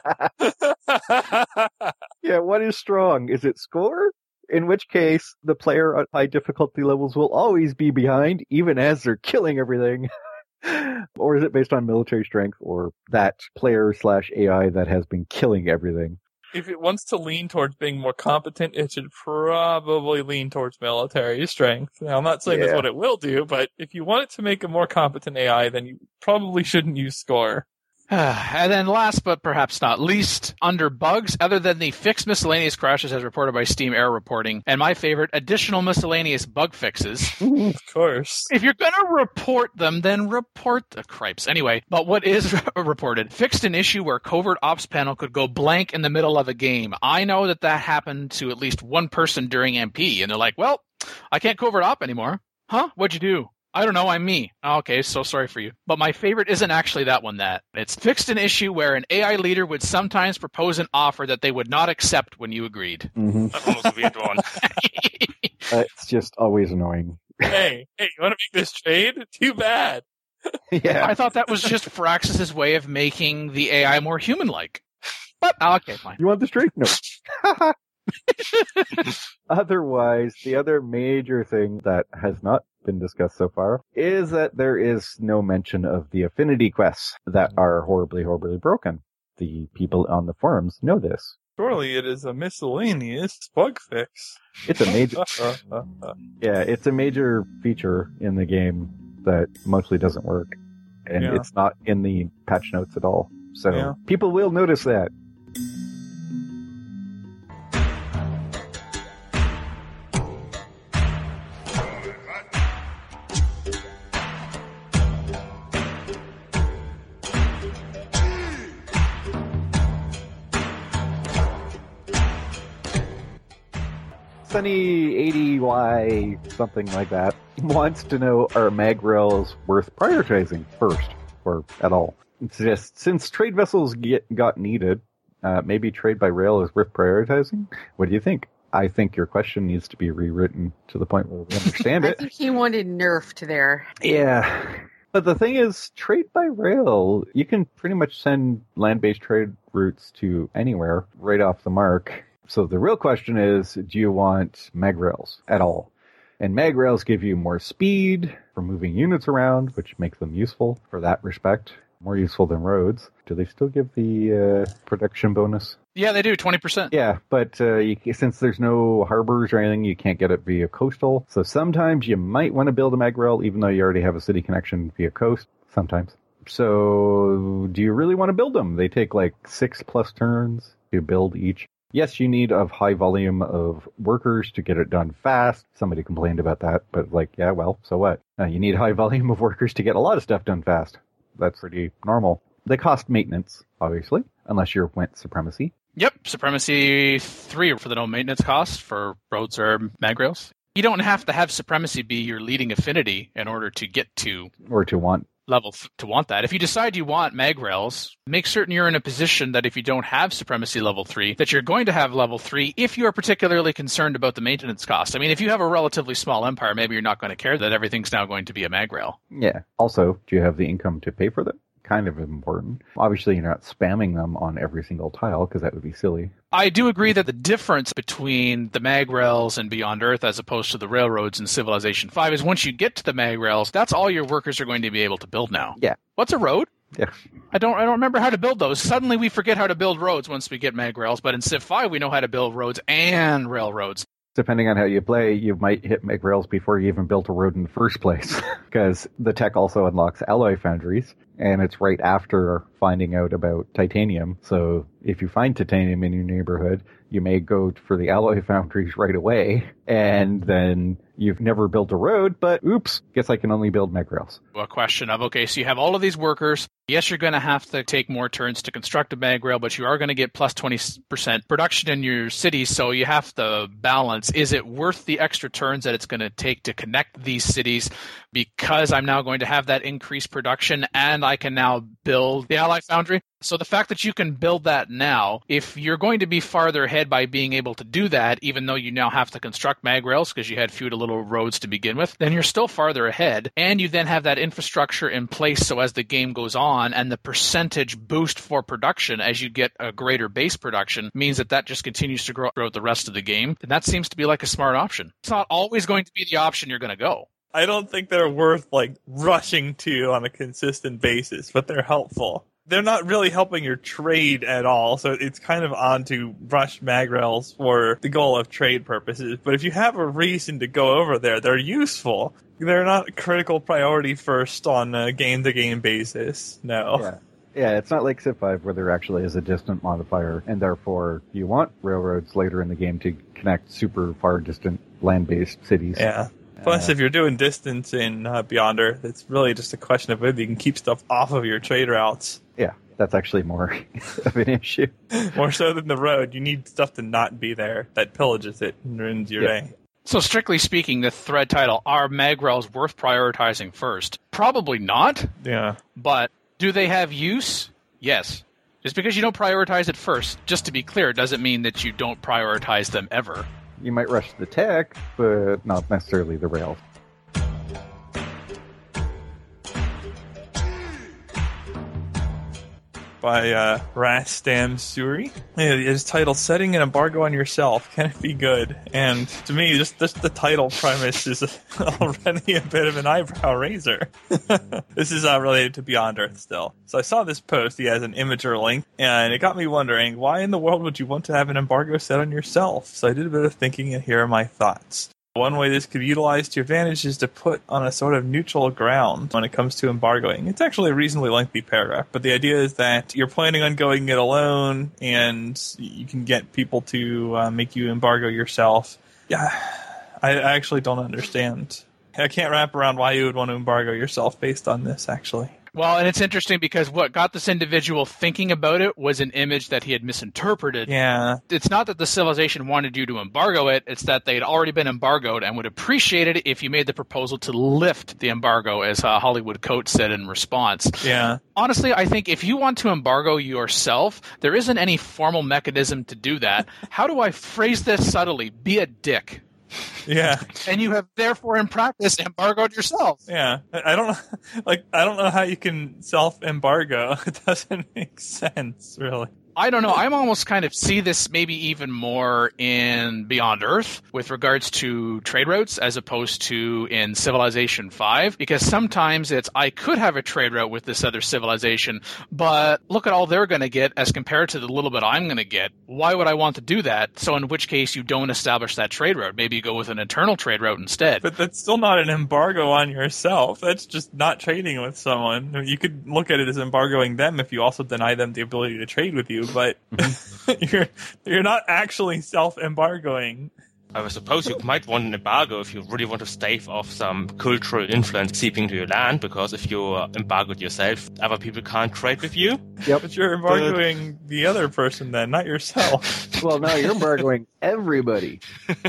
S4: Yeah, what is strong? Is it score? In which case, the player at high difficulty levels will always be behind, even as they're killing everything. Or is it based on military strength or that player slash A I that has been killing everything?
S3: If it wants to lean towards being more competent, it should probably lean towards military strength. Now, I'm not saying
S4: Yeah.
S3: that's what it will do, but if you want it to make a more competent A I, then you probably shouldn't use score.
S1: and then last but perhaps not least, under bugs, other than the fixed miscellaneous crashes as reported by Steam Error Reporting, and my favorite, additional miscellaneous bug fixes.
S3: Of course.
S1: If you're going to report them, then report the cripes. Anyway, but what is reported? Fixed an issue where covert ops panel could go blank in the middle of a game. I know that that happened to at least one person during M P, and they're like, well, I can't covert op anymore. Huh? What'd you do? I don't know, I'm me. Okay, so sorry for you. But my favorite isn't actually that one that. It's fixed an issue where an A I leader would sometimes propose an offer that they would not accept when you agreed.
S4: Mm-hmm.
S5: That's almost a weird one.
S4: Uh, it's just always annoying.
S3: Hey, hey, you want to make this trade? Too bad.
S4: Yeah.
S1: I thought that was just Firaxis' way of making the A I more human-like. But, okay, fine.
S4: You want the straight? No. Otherwise, the other major thing that has not been discussed so far is that there is no mention of the affinity quests that are horribly, horribly broken. The people on the forums know this.
S3: Surely it is a miscellaneous bug fix.
S4: It's a major, yeah, it's a major feature in the game that mostly doesn't work. And
S3: Yeah.
S4: it's not in the patch notes at all. So
S3: Yeah.
S4: people will notice that. Sunny eighty Y, something like that, wants to know, are mag rails worth prioritizing first, or at all? It's just, since trade vessels get got needed, uh, maybe trade by rail is worth prioritizing? What do you think? I think your question needs to be rewritten to the point where we understand
S2: I
S4: it.
S2: think he wanted nerfed there.
S4: Yeah. But the thing is, trade by rail, you can pretty much send land-based trade routes to anywhere right off the mark. So the real question is, do you want mag rails at all? And mag rails give you more speed for moving units around, which makes them useful for that respect. More useful than roads. Do they still give the uh, production bonus?
S1: Yeah, they do, twenty percent.
S4: Yeah, but uh, you, since there's no harbors or anything, you can't get it via coastal. So sometimes you might want to build a mag rail, even though you already have a city connection via coast. Sometimes. So do you really want to build them? They take like six plus turns to build each. Yes, you need a high volume of workers to get it done fast. Somebody complained about that, but like, yeah, well, so what? Uh, you need high volume of workers to get a lot of stuff done fast. That's pretty normal. They cost maintenance, obviously, unless you're went supremacy.
S1: Yep, Supremacy three for the no maintenance cost for roads or mag rails. You don't have to have Supremacy be your leading affinity in order to get to
S4: Or to want.
S1: level th- to want that. If you decide you want mag rails, make certain you're in a position that if you don't have Supremacy level three, that you're going to have level three if you are particularly concerned about the maintenance cost. I mean, if you have a relatively small empire, maybe you're not going to care that everything's now going to be a mag rail.
S4: Yeah. Also, do you have the income to pay for them? Kind of important. Obviously, you're not spamming them on every single tile, because that would be silly.
S1: I do agree that the difference between the mag rails and Beyond Earth as opposed to the railroads in Civilization five is once you get to the mag rails, that's all your workers are going to be able to build now.
S4: Yeah.
S1: What's a road?
S4: Yeah.
S1: I don't I don't remember how to build those. Suddenly we forget how to build roads once we get mag rails, but in Civ five we know how to build roads and railroads.
S4: Depending on how you play, you might hit mag rails before you even built a road in the first place, because the tech also unlocks alloy foundries, and it's right after finding out about titanium. So if you find titanium in your neighborhood, you may go for the alloy foundries right away, and then you've never built a road, but oops, guess I can only build mag rails.
S1: A question of, okay, so you have all of these workers. Yes, you're going to have to take more turns to construct a mag rail, but you are going to get plus twenty percent production in your cities, so you have to balance. Is it worth the extra turns that it's going to take to connect these cities because I'm now going to have that increased production and I can now build the Ally Foundry? So the fact that you can build that now, if you're going to be farther ahead by being able to do that, even though you now have to construct mag rails because you had few to little roads to begin with, then you're still farther ahead, and you then have that infrastructure in place so as the game goes on and the percentage boost for production as you get a greater base production means that that just continues to grow throughout the rest of the game, then that seems to be like a smart option. It's not always going to be the option you're going to go.
S3: I don't think they're worth like rushing to on a consistent basis, but they're helpful. They're not really helping your trade at all, so it's kind of on to rush mag rails for the goal of trade purposes. But if you have a reason to go over there, they're useful. They're not a critical priority first on a game-to-game basis, no.
S4: Yeah. Yeah, it's not like Civ five where there actually is a distant modifier, and therefore you want railroads later in the game to connect super far distant land-based cities.
S3: Yeah. Plus,
S4: Uh,
S3: if you're doing distance in uh, Beyond Earth, it's really just a question of whether you can keep stuff off of your trade routes.
S4: Yeah, that's actually more of an issue.
S3: More so than the road. You need stuff to not be there that pillages it and ruins your
S4: Yeah.
S3: day.
S1: So strictly speaking, the thread title, are mag rails worth prioritizing first? Probably not,
S3: Yeah.
S1: but do they have use? Yes. Just because you don't prioritize it first, just to be clear, doesn't mean that you don't prioritize them ever.
S4: You might rush the tech, but not necessarily the rails.
S3: By uh, Rastam Suri. Yeah, it's titled Setting an Embargo on Yourself. Can it be good? And to me, just, just the title premise is already a bit of an eyebrow raiser. This is uh, related to Beyond Earth still. So I saw this post. He has an Imager link, and it got me wondering, why in the world would you want to have an embargo set on yourself? So I did a bit of thinking, and here are my thoughts. One way this could be utilized to your advantage is to put on a sort of neutral ground when it comes to embargoing. It's actually a reasonably lengthy paragraph, but the idea is that you're planning on going it alone, and you can get people to uh, make you embargo yourself. Yeah, I actually don't understand. I can't wrap around why you would want to embargo yourself based on this, actually.
S1: Well, and it's interesting because what got this individual thinking about it was an image that he had misinterpreted.
S3: Yeah.
S1: It's not that the civilization wanted you to embargo it, it's that they'd already been embargoed and would appreciate it if you made the proposal to lift the embargo, as uh, Hollywood Coat said in response.
S3: Yeah.
S1: Honestly, I think if you want to embargo yourself, there isn't any formal mechanism to do that. How do I phrase this subtly? Be a dick.
S3: Yeah.
S1: And you have therefore in practice embargoed yourself.
S3: Yeah. I I don't know, like, I don't know how you can self-embargo. It doesn't make sense, really.
S1: I don't know. I'm almost kind of see this maybe even more in Beyond Earth with regards to trade routes as opposed to in Civilization five, because sometimes it's, I could have a trade route with this other civilization, but look at all they're going to get as compared to the little bit I'm going to get. Why would I want to do that? So in which case you don't establish that trade route. Maybe you go with an internal trade route instead.
S3: But that's still not an embargo on yourself. That's just not trading with someone. You could look at it as embargoing them if you also deny them the ability to trade with you. But you're you're not actually self-embargoing.
S5: I suppose you might want an embargo if you really want to stave off some cultural influence seeping to your land, because if you're embargoed yourself, other people can't trade with you.
S4: Yep.
S3: But you're embargoing the other person then, not yourself.
S4: Well, no, you're embargoing everybody.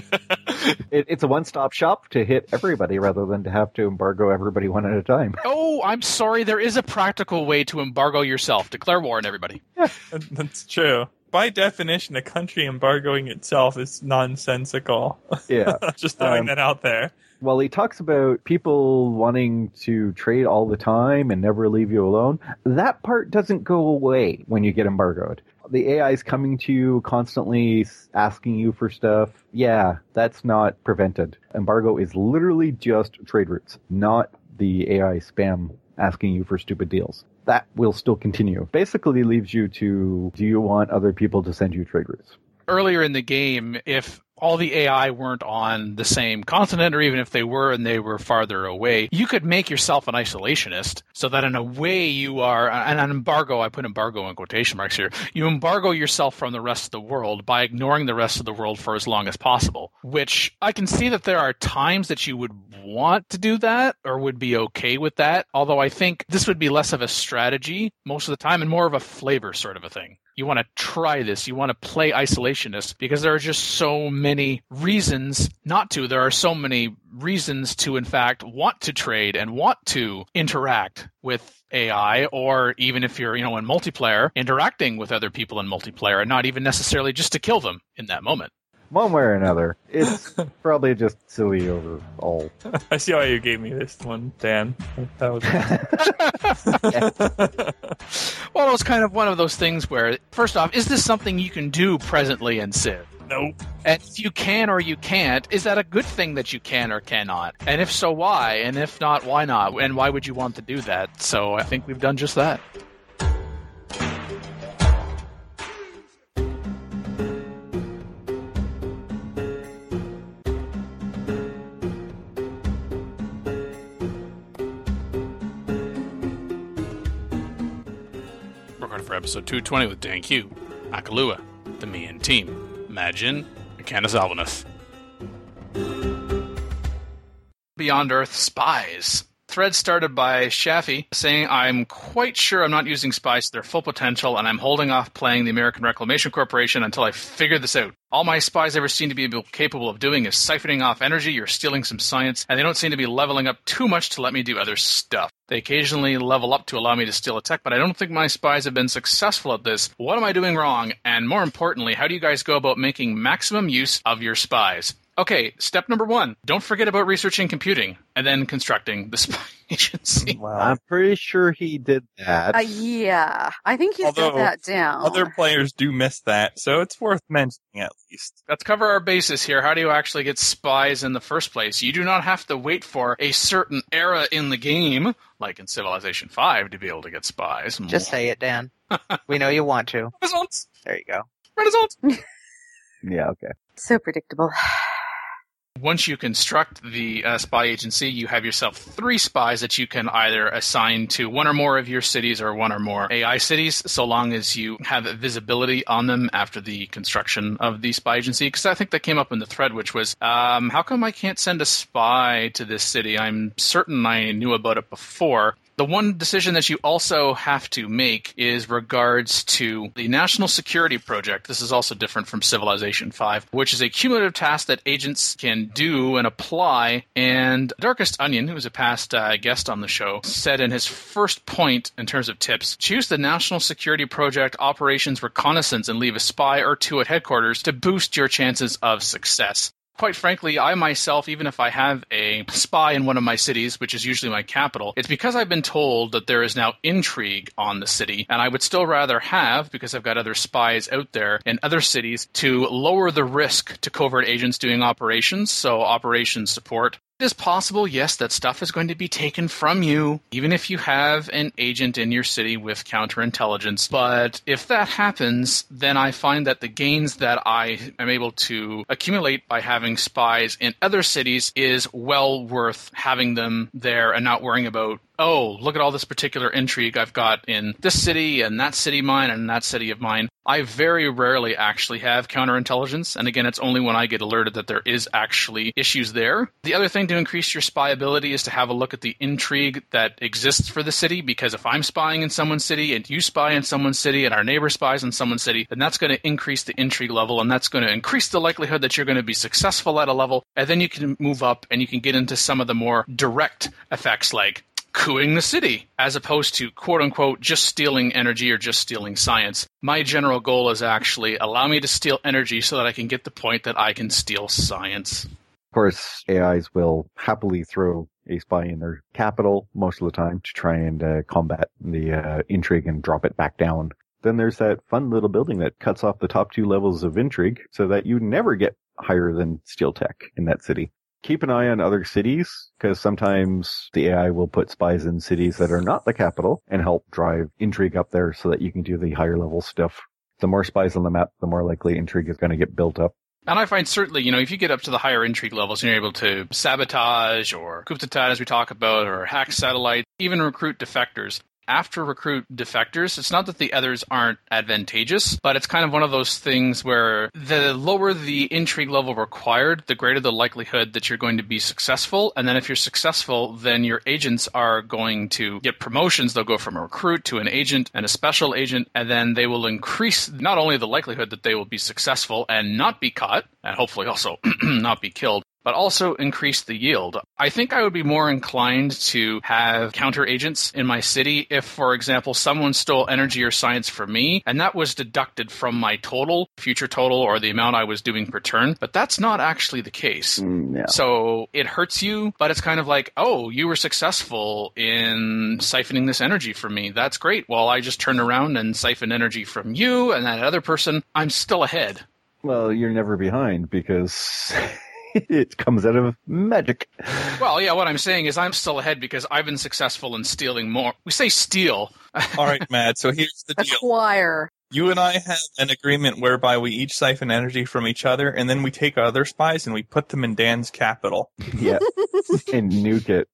S4: It, it's a one-stop shop to hit everybody rather than to have to embargo everybody one at a time.
S1: Oh, I'm sorry. There is a practical way to embargo yourself. Declare war on everybody.
S3: That's true. By definition, a country embargoing itself is nonsensical.
S4: Yeah.
S3: Just throwing
S4: Um,
S3: that out there.
S4: Well, he talks about people wanting to trade all the time and never leave you alone. That part doesn't go away when you get embargoed. The A I is coming to you constantly asking you for stuff. Yeah, that's not prevented. Embargo is literally just trade routes, not the A I spam asking you for stupid deals. That will still continue. Basically leaves you to, do you want other people to send you trade routes?
S1: Earlier in the game, if all the A I weren't on the same continent, or even if they were and they were farther away, you could make yourself an isolationist so that in a way you are, and an embargo, I put embargo in quotation marks here, you embargo yourself from the rest of the world by ignoring the rest of the world for as long as possible, which I can see that there are times that you would want to do that or would be okay with that, although I think this would be less of a strategy most of the time and more of a flavor sort of a thing. You want to try this. You want to play isolationist because there are just so many reasons not to. There are so many reasons to, in fact, want to trade and want to interact with A I, or even if you're, you know, in multiplayer, interacting with other people in multiplayer and not even necessarily just to kill them in that moment.
S4: One way or another. It's probably just silly overall.
S3: I see why you gave me this one, Dan. That was
S1: Well, it was kind of one of those things where, first off, is this something you can do presently in Civ?
S3: Nope.
S1: And if you can or you can't, is that a good thing that you can or cannot? And if so, why? And if not, why not? And why would you want to do that? So I think we've done just that. Recording for episode two twenty with Dan Q, Akalua, the Mian team, Majin, and Canis Albaneth. Beyond Earth Spies. Thread started by Shafi saying, I'm quite sure I'm not using spies to their full potential, and I'm holding off playing the American Reclamation Corporation until I figure this out. All my spies ever seem to be able, capable of doing is siphoning off energy or stealing some science, and they don't seem to be leveling up too much to let me do other stuff. They occasionally level up to allow me to steal a tech, but I don't think my spies have been successful at this. What am I doing wrong? And more importantly, how do you guys go about making maximum use of your spies? Okay, step number one, don't forget about researching computing and then constructing the spy agency.
S3: wow.
S4: I'm pretty sure he did that.
S2: Uh, yeah, I think he's
S3: Although
S2: got that down.
S3: Other players do miss that, so it's worth mentioning at least.
S1: Let's cover our bases here. How do you actually get spies in the first place? You do not have to wait for a certain era in the game, like in Civilization five, to be able to get spies.
S6: Just say it, Dan. We know you want to.
S1: Renaissance!
S6: There you go.
S1: Renaissance!
S4: Yeah, okay.
S2: So predictable.
S1: Once you construct the uh, spy agency, you have yourself three spies that you can either assign to one or more of your cities or one or more A I cities, so long as you have visibility on them after the construction of the spy agency. Because I think that came up in the thread, which was, um, how come I can't send a spy to this city? I'm certain I knew about it before. The one decision that you also have to make is regards to the National Security Project. This is also different from Civilization five, which is a cumulative task that agents can do and apply. And Darkest Onion, who was a past uh, guest on the show, said in his first point in terms of tips, choose the National Security Project Operations Reconnaissance and leave a spy or two at headquarters to boost your chances of success. Quite frankly, I myself, even if I have a spy in one of my cities, which is usually my capital, it's because I've been told that there is now intrigue on the city, and I would still rather have, because I've got other spies out there in other cities, to lower the risk to covert agents doing operations, so operations support. It is possible, yes, that stuff is going to be taken from you, even if you have an agent in your city with counterintelligence. But if that happens, then I find that the gains that I am able to accumulate by having spies in other cities is well worth having them there and not worrying about, oh, look at all this particular intrigue I've got in this city and that city of mine and that city of mine. I very rarely actually have counterintelligence, and again, it's only when I get alerted that there is actually issues there. The other thing to increase your spy ability is to have a look at the intrigue that exists for the city, because if I'm spying in someone's city and you spy in someone's city and our neighbor spies in someone's city, then that's going to increase the intrigue level, and that's going to increase the likelihood that you're going to be successful at a level, and then you can move up and you can get into some of the more direct effects like cooing the city, as opposed to quote-unquote just stealing energy or just stealing science. My general goal is actually allow me to steal energy so that I can get the point that I can steal science.
S4: Of course, A Is will happily throw a spy in their capital most of the time to try and uh, combat the uh, intrigue and drop it back down. Then there's that fun little building that cuts off the top two levels of intrigue so that you never get higher than steel tech in that city. Keep an eye on other cities, because sometimes the A I will put spies in cities that are not the capital and help drive intrigue up there so that you can do the higher level stuff. The more spies on the map, the more likely intrigue is going to get built up.
S1: And I find certainly, you know, if you get up to the higher intrigue levels and you're able to sabotage or coup d'etat, as we talk about, or hack satellites, even recruit defectors. After recruit defectors, it's not that the others aren't advantageous, but it's kind of one of those things where the lower the intrigue level required, the greater the likelihood that you're going to be successful. And then if you're successful, then your agents are going to get promotions. They'll go from a recruit to an agent and a special agent, and then they will increase not only the likelihood that they will be successful and not be caught, and hopefully also not be killed, but also increase the yield. I think I would be more inclined to have counter agents in my city if, for example, someone stole energy or science from me, and that was deducted from my total, future total, or the amount I was doing per turn. But that's not actually the case.
S4: Mm, yeah.
S1: So it hurts you, but it's kind of like, oh, you were successful in siphoning this energy from me. That's great. Well, I just turned around and siphoned energy from you and that other person. I'm still ahead.
S4: Well, you're never behind because it comes out of magic.
S1: Well, yeah, what I'm saying is I'm still ahead because I've been successful in stealing more. We say steal.
S7: All right, Matt, so here's the deal.
S2: Acquire.
S7: You and I have an agreement whereby we each siphon energy from each other, and then we take other spies and we put them in Dan's capital.
S4: Yeah, and nuke it.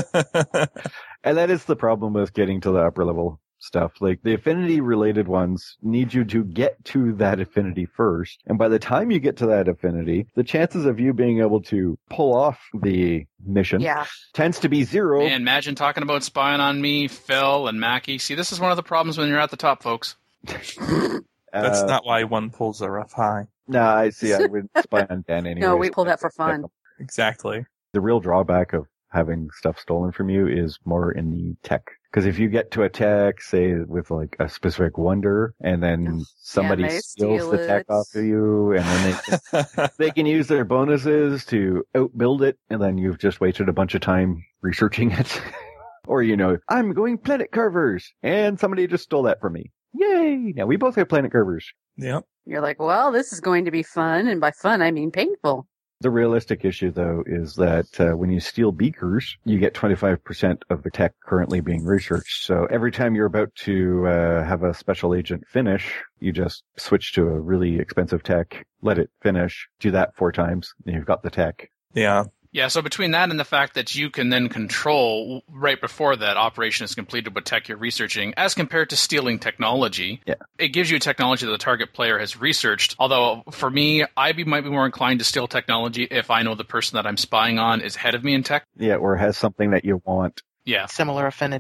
S4: And that is the problem with getting to the upper level stuff. Like, the affinity related ones need you to get to that affinity first. And by the time you get to that affinity, the chances of you being able to pull off the mission
S2: Yeah.
S4: tends to be zero.
S1: Man, imagine talking about spying on me, Phil, and Mackie. See, this is one of the problems when you're at the top, folks.
S7: That's
S4: Uh,
S7: not why one pulls a rough high.
S4: No, I see. I would spy on Dan anyway.
S2: No, we pull that for fun.
S7: Exactly.
S4: The real drawback of having stuff stolen from you is more in the tech. Because if you get to a tech, say, with like a specific wonder, and then somebody
S2: they
S4: steals
S2: steal
S4: the tech
S2: it.
S4: off of you, and then they can, they can use their bonuses to outbuild it, and then you've just wasted a bunch of time researching it. Or, you know, I'm going planet carvers, and somebody just stole that from me. Yay! Now we both have planet carvers.
S7: Yep.
S2: You're like, well, this is going to be fun. And by fun, I mean painful.
S4: The realistic issue, though, is that uh, when you steal beakers, you get twenty-five percent of the tech currently being researched. So every time you're about to uh, have a special agent finish, you just switch to a really expensive tech, let it finish, do that four times, and you've got the tech.
S7: Yeah.
S1: Yeah, so between that and the fact that you can then control right before that operation is completed what tech you're researching, as compared to stealing technology,
S4: Yeah.
S1: it gives you technology that the target player has researched. Although, for me, I be, might be more inclined to steal technology if I know the person that I'm spying on is ahead of me in tech.
S4: Yeah, or has something that you want.
S1: Yeah.
S6: Similar affinity.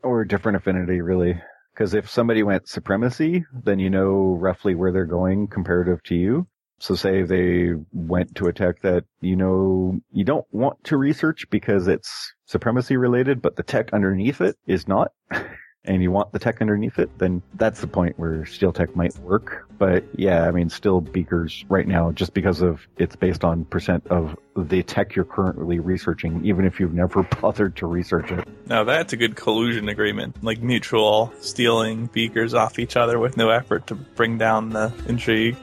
S4: Or different affinity, really. Because if somebody went supremacy, then you know roughly where they're going comparative to you. So say they went to a tech that you know you don't want to research because it's supremacy related, but the tech underneath it is not, and you want the tech underneath it, then that's the point where Steel Tech might work. But yeah, I mean, still Beakers right now, just because of it's based on percent of the tech you're currently researching, even if you've never bothered to research it.
S7: Now that's a good collusion agreement, like mutual stealing Beakers off each other with no effort to bring down the intrigue.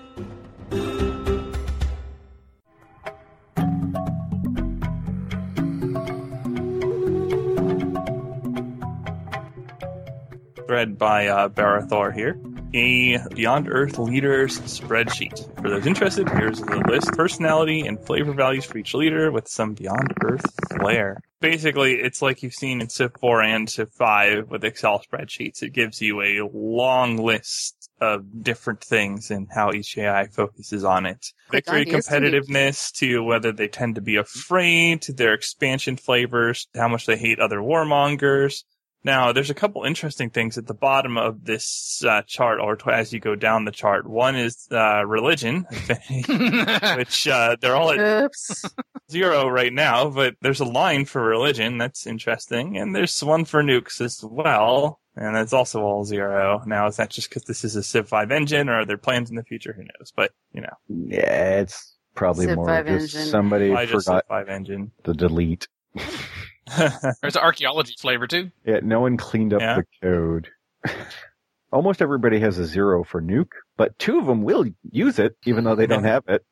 S7: Read by uh, Barathor here. A Beyond Earth Leaders spreadsheet. For those interested, here's the list. Personality and flavor values for each leader with some Beyond Earth flair. Basically, it's like you've seen in Civ four and Civ five with Excel spreadsheets. It gives you a long list of different things and how each A I focuses on it. Victory competitiveness to whether they tend to be afraid, to their expansion flavors, how much they hate other warmongers. Now, there's a couple interesting things at the bottom of this uh, chart, or as you go down the chart. One is uh, religion, which uh, they're all at
S2: Oops.
S7: zero right now, but there's a line for religion. That's interesting. And there's one for nukes as well, and that's also all zero. Now, is that just because this is a Civ five engine, or are there plans in the future? Who knows? But, you know.
S4: Yeah, it's probably
S2: Civ
S4: more
S2: five
S4: just
S2: engine.
S4: somebody
S7: I just
S4: forgot
S7: Civ five engine.
S4: to delete.
S1: There's an archaeology flavor too.
S4: Yeah, no one cleaned up
S7: Yeah.
S4: the code. Almost everybody has a zero for nuke, but two of them will use it, even though they don't have it.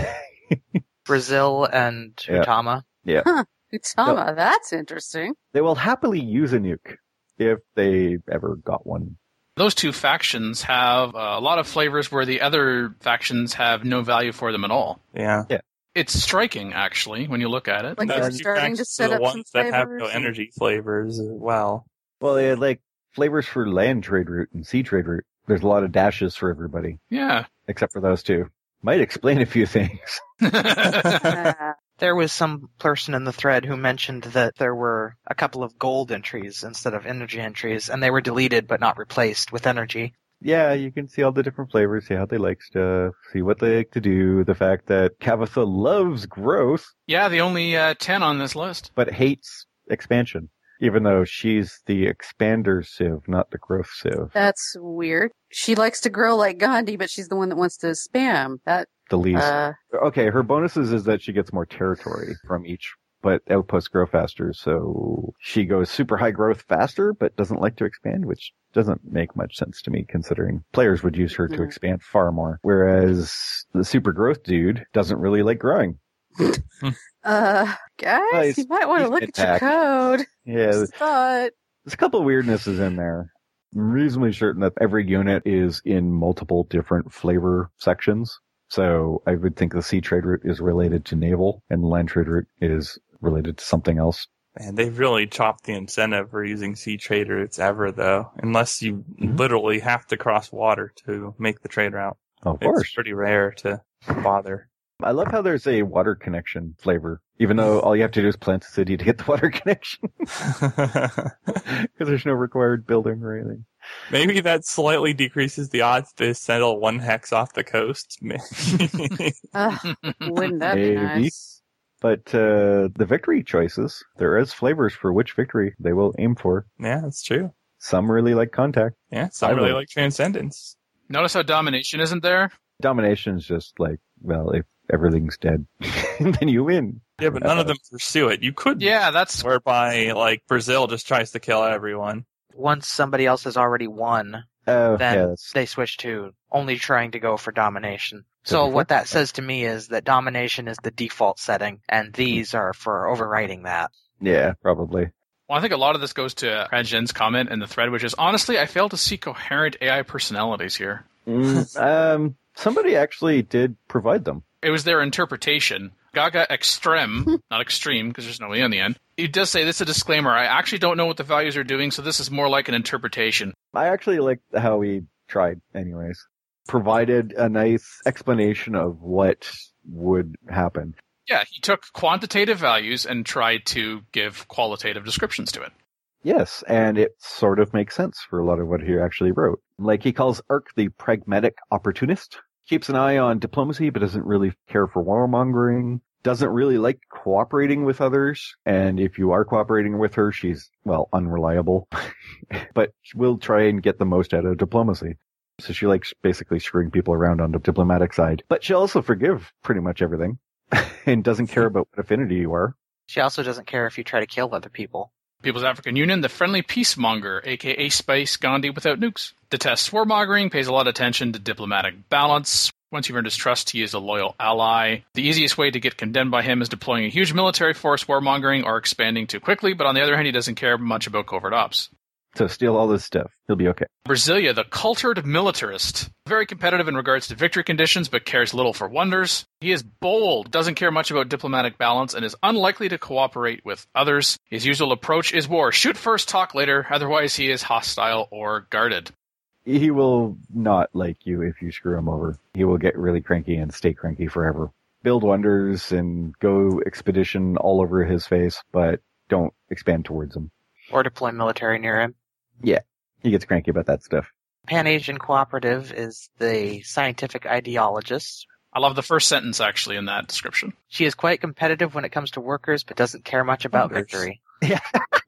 S6: Brazil and
S4: Yeah.
S6: Utama.
S2: Utama, that's interesting.
S4: They will happily use a nuke if they ever got one.
S1: Those two factions have uh, a lot of flavors where the other factions have no value for them at all.
S7: Yeah.
S1: It's striking, actually, when you look at it.
S2: Like
S7: Those
S2: they're
S7: two
S2: starting to
S7: factions
S2: set
S7: are
S2: up
S7: the
S2: some
S7: ones that have no
S2: flavors.
S7: energy flavors as well.
S4: Well, they had like flavors for land trade route and sea trade route. There's a lot of dashes for everybody,
S1: Yeah.
S4: except for those two. Might explain a few things.
S2: Uh,
S6: There was some person in the thread who mentioned that there were a couple of gold entries instead of energy entries, and they were deleted but not replaced with energy.
S4: Yeah, you can see all the different flavors, see how they like stuff, see what they like to do. The fact that Kavatha loves growth,
S1: Yeah, the only uh, ten on this list.
S4: but hates expansion. Even though she's the expander civ, not the growth civ.
S2: that's weird. She likes to grow like Gandhi, but she's the one that wants to spam. That,
S4: The least.
S2: uh,
S4: Okay, her bonuses is that she gets more territory from each, but outposts grow faster, so she goes super high growth faster, but doesn't like to expand, which doesn't make much sense to me, considering players would use her to
S2: Mhm.
S4: expand far more. Whereas the super growth dude doesn't really like growing.
S2: uh, guys,
S4: Well, he's-
S2: you might want to
S4: he's
S2: look at your
S4: attacked.
S2: code.
S4: Yeah,
S2: Just thought.
S4: there's a couple weirdnesses in there. I'm reasonably certain that every unit is in multiple different flavor sections. So I would think the sea trade route is related to naval and the land trade route is related to something else.
S7: And they've really chopped the incentive for using sea trade routes ever, though. Unless you
S4: Mhm.
S7: literally have to cross water to make the trade route.
S4: Of
S7: It's
S4: course.
S7: pretty rare to bother.
S4: I love how there's a water connection flavor, even though all you have to do is plant a city to get the water connection. Because there's no required building or anything.
S7: Maybe that slightly decreases the odds to settle one hex off the coast.
S2: Ugh, wouldn't that
S4: Maybe.
S2: be nice?
S4: But uh, the victory choices, there is flavors for which victory they will aim for.
S7: Yeah, that's true.
S4: Some really like contact.
S7: Yeah, some
S4: I
S7: really
S4: will.
S7: like Transcendence.
S1: Notice how domination isn't there?
S4: Domination is just like, well, if everything's dead, then you win.
S7: Yeah, but none of them pursue it. You could,
S1: Yeah, that's
S7: whereby like Brazil just tries to kill everyone.
S6: Once somebody else has already won,
S4: Oh,
S6: then
S4: yeah, that's,
S6: they switch to only trying to go for domination. So
S4: Doesn't
S6: what
S4: work.
S6: that says to me is that domination is the default setting, and these are for overriding that.
S4: yeah, probably.
S1: Well, I think a lot of this goes to Radjen's comment in the thread, which is, honestly, I fail to see coherent A I personalities here.
S4: Mm, um, somebody actually did provide them.
S1: It was their interpretation. Gaga Extreme, not extreme, because there's no E on the end. It does say, this is a disclaimer, I actually don't know what the values are doing, so this is more like an interpretation.
S4: I actually like how he tried, anyways. Provided a nice explanation of what would happen.
S1: Yeah, he took quantitative values and tried to give qualitative descriptions to it.
S4: Yes, and it sort of makes sense for a lot of what he actually wrote. Like, he calls Ark the pragmatic opportunist, keeps an eye on diplomacy but doesn't really care for warmongering, doesn't really like cooperating with others, and if you are cooperating with her, she's, well, unreliable, but will try and get the most out of diplomacy. So she likes basically screwing people around on the diplomatic side. But she'll also forgive pretty much everything, and doesn't care about what affinity you are.
S6: She also doesn't care if you try to kill other people.
S1: People's African Union, the friendly peacemonger, aka Spice Gandhi without nukes. Detests warmongering, pays a lot of attention to diplomatic balance. Once you've earned his trust, he is a loyal ally. The easiest way to get condemned by him is deploying a huge military force, warmongering, or expanding too quickly, but on the other hand, he doesn't care much about covert ops.
S4: So steal all this stuff. He'll be okay.
S1: Brasilia, the cultured militarist. Very competitive in regards to victory conditions, but cares little for wonders. He is bold, doesn't care much about diplomatic balance, and is unlikely to cooperate with others. His usual approach is war. Shoot first, talk later. Otherwise, he is hostile or guarded.
S4: He will not like you if you screw him over. He will get really cranky and stay cranky forever. Build wonders and go expedition all over his face, but don't expand towards him.
S6: Or deploy military near him.
S4: Yeah, he gets cranky about that stuff.
S6: Pan-Asian Cooperative is the scientific ideologist.
S1: I love the first sentence, actually, in that description.
S6: She is quite competitive when it comes to workers, but doesn't care much about
S3: Workers.
S6: victory.
S4: Yeah.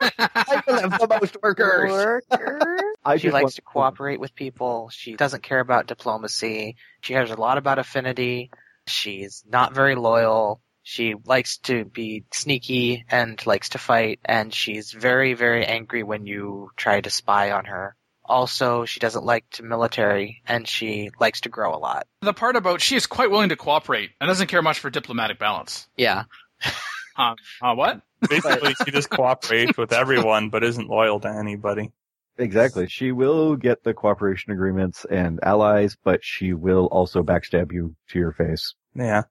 S4: I will have the most workers.
S2: Workers.
S4: I
S6: She
S4: just
S6: likes
S4: want-
S6: to cooperate with people. She doesn't care about diplomacy. She cares a lot about affinity. She's not very loyal. She likes to be sneaky and likes to fight, and she's very, very angry when you try to spy on her. Also, she doesn't like to military, and she likes to grow a lot.
S1: The part about she is quite willing to cooperate and doesn't care much for diplomatic balance.
S6: Yeah.
S1: Huh? Uh, what?
S3: Basically, she just cooperates with everyone, but isn't loyal to anybody.
S4: Exactly. She will get the cooperation agreements and allies, but she will also backstab you to your face.
S3: Yeah.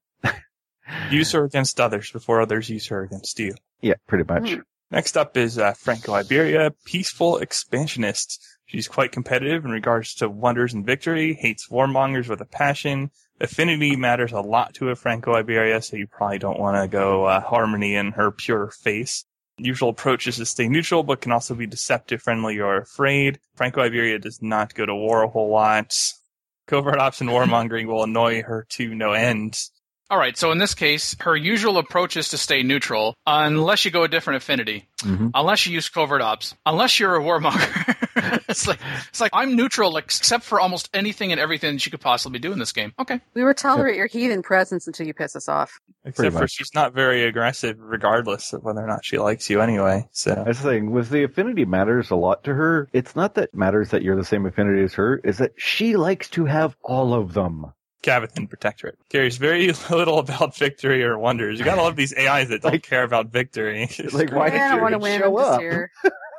S3: Use her against others before others use her against you.
S4: Yeah, pretty much.
S2: Hmm.
S3: Next up is uh, Franco Iberia, peaceful expansionist. She's quite competitive in regards to wonders and victory, hates warmongers with a passion. Affinity matters a lot to a Franco Iberia, so you probably don't want to go uh, harmony in her pure face. Usual approach is to stay neutral, but can also be deceptive, friendly, or afraid. Franco Iberia does not go to war a whole lot. Covert ops and warmongering will annoy her to no end.
S1: All right, so in this case, her usual approach is to stay neutral, unless you go a different affinity,
S4: Mm-hmm.
S1: unless you use covert ops, unless you're a warmonger. it's like it's like I'm neutral, like, except for almost anything and everything that you could possibly do in this game. Okay.
S2: We will tolerate your heathen presence until you piss us off.
S3: Except for
S4: much.
S3: she's not very aggressive regardless of whether or not she likes you anyway. So
S4: That's the thing. With the affinity matters a lot to her. It's not that matters that you're the same affinity as her. It's that she likes to have all of them.
S3: Cavithan Protectorate cares very little about victory or wonders. You gotta love these A Is that don't
S4: Like-
S3: care about victory.
S4: Like, why
S2: I
S4: did
S2: don't
S4: you
S2: want to win.
S4: show
S2: I'm just
S4: up?
S2: here.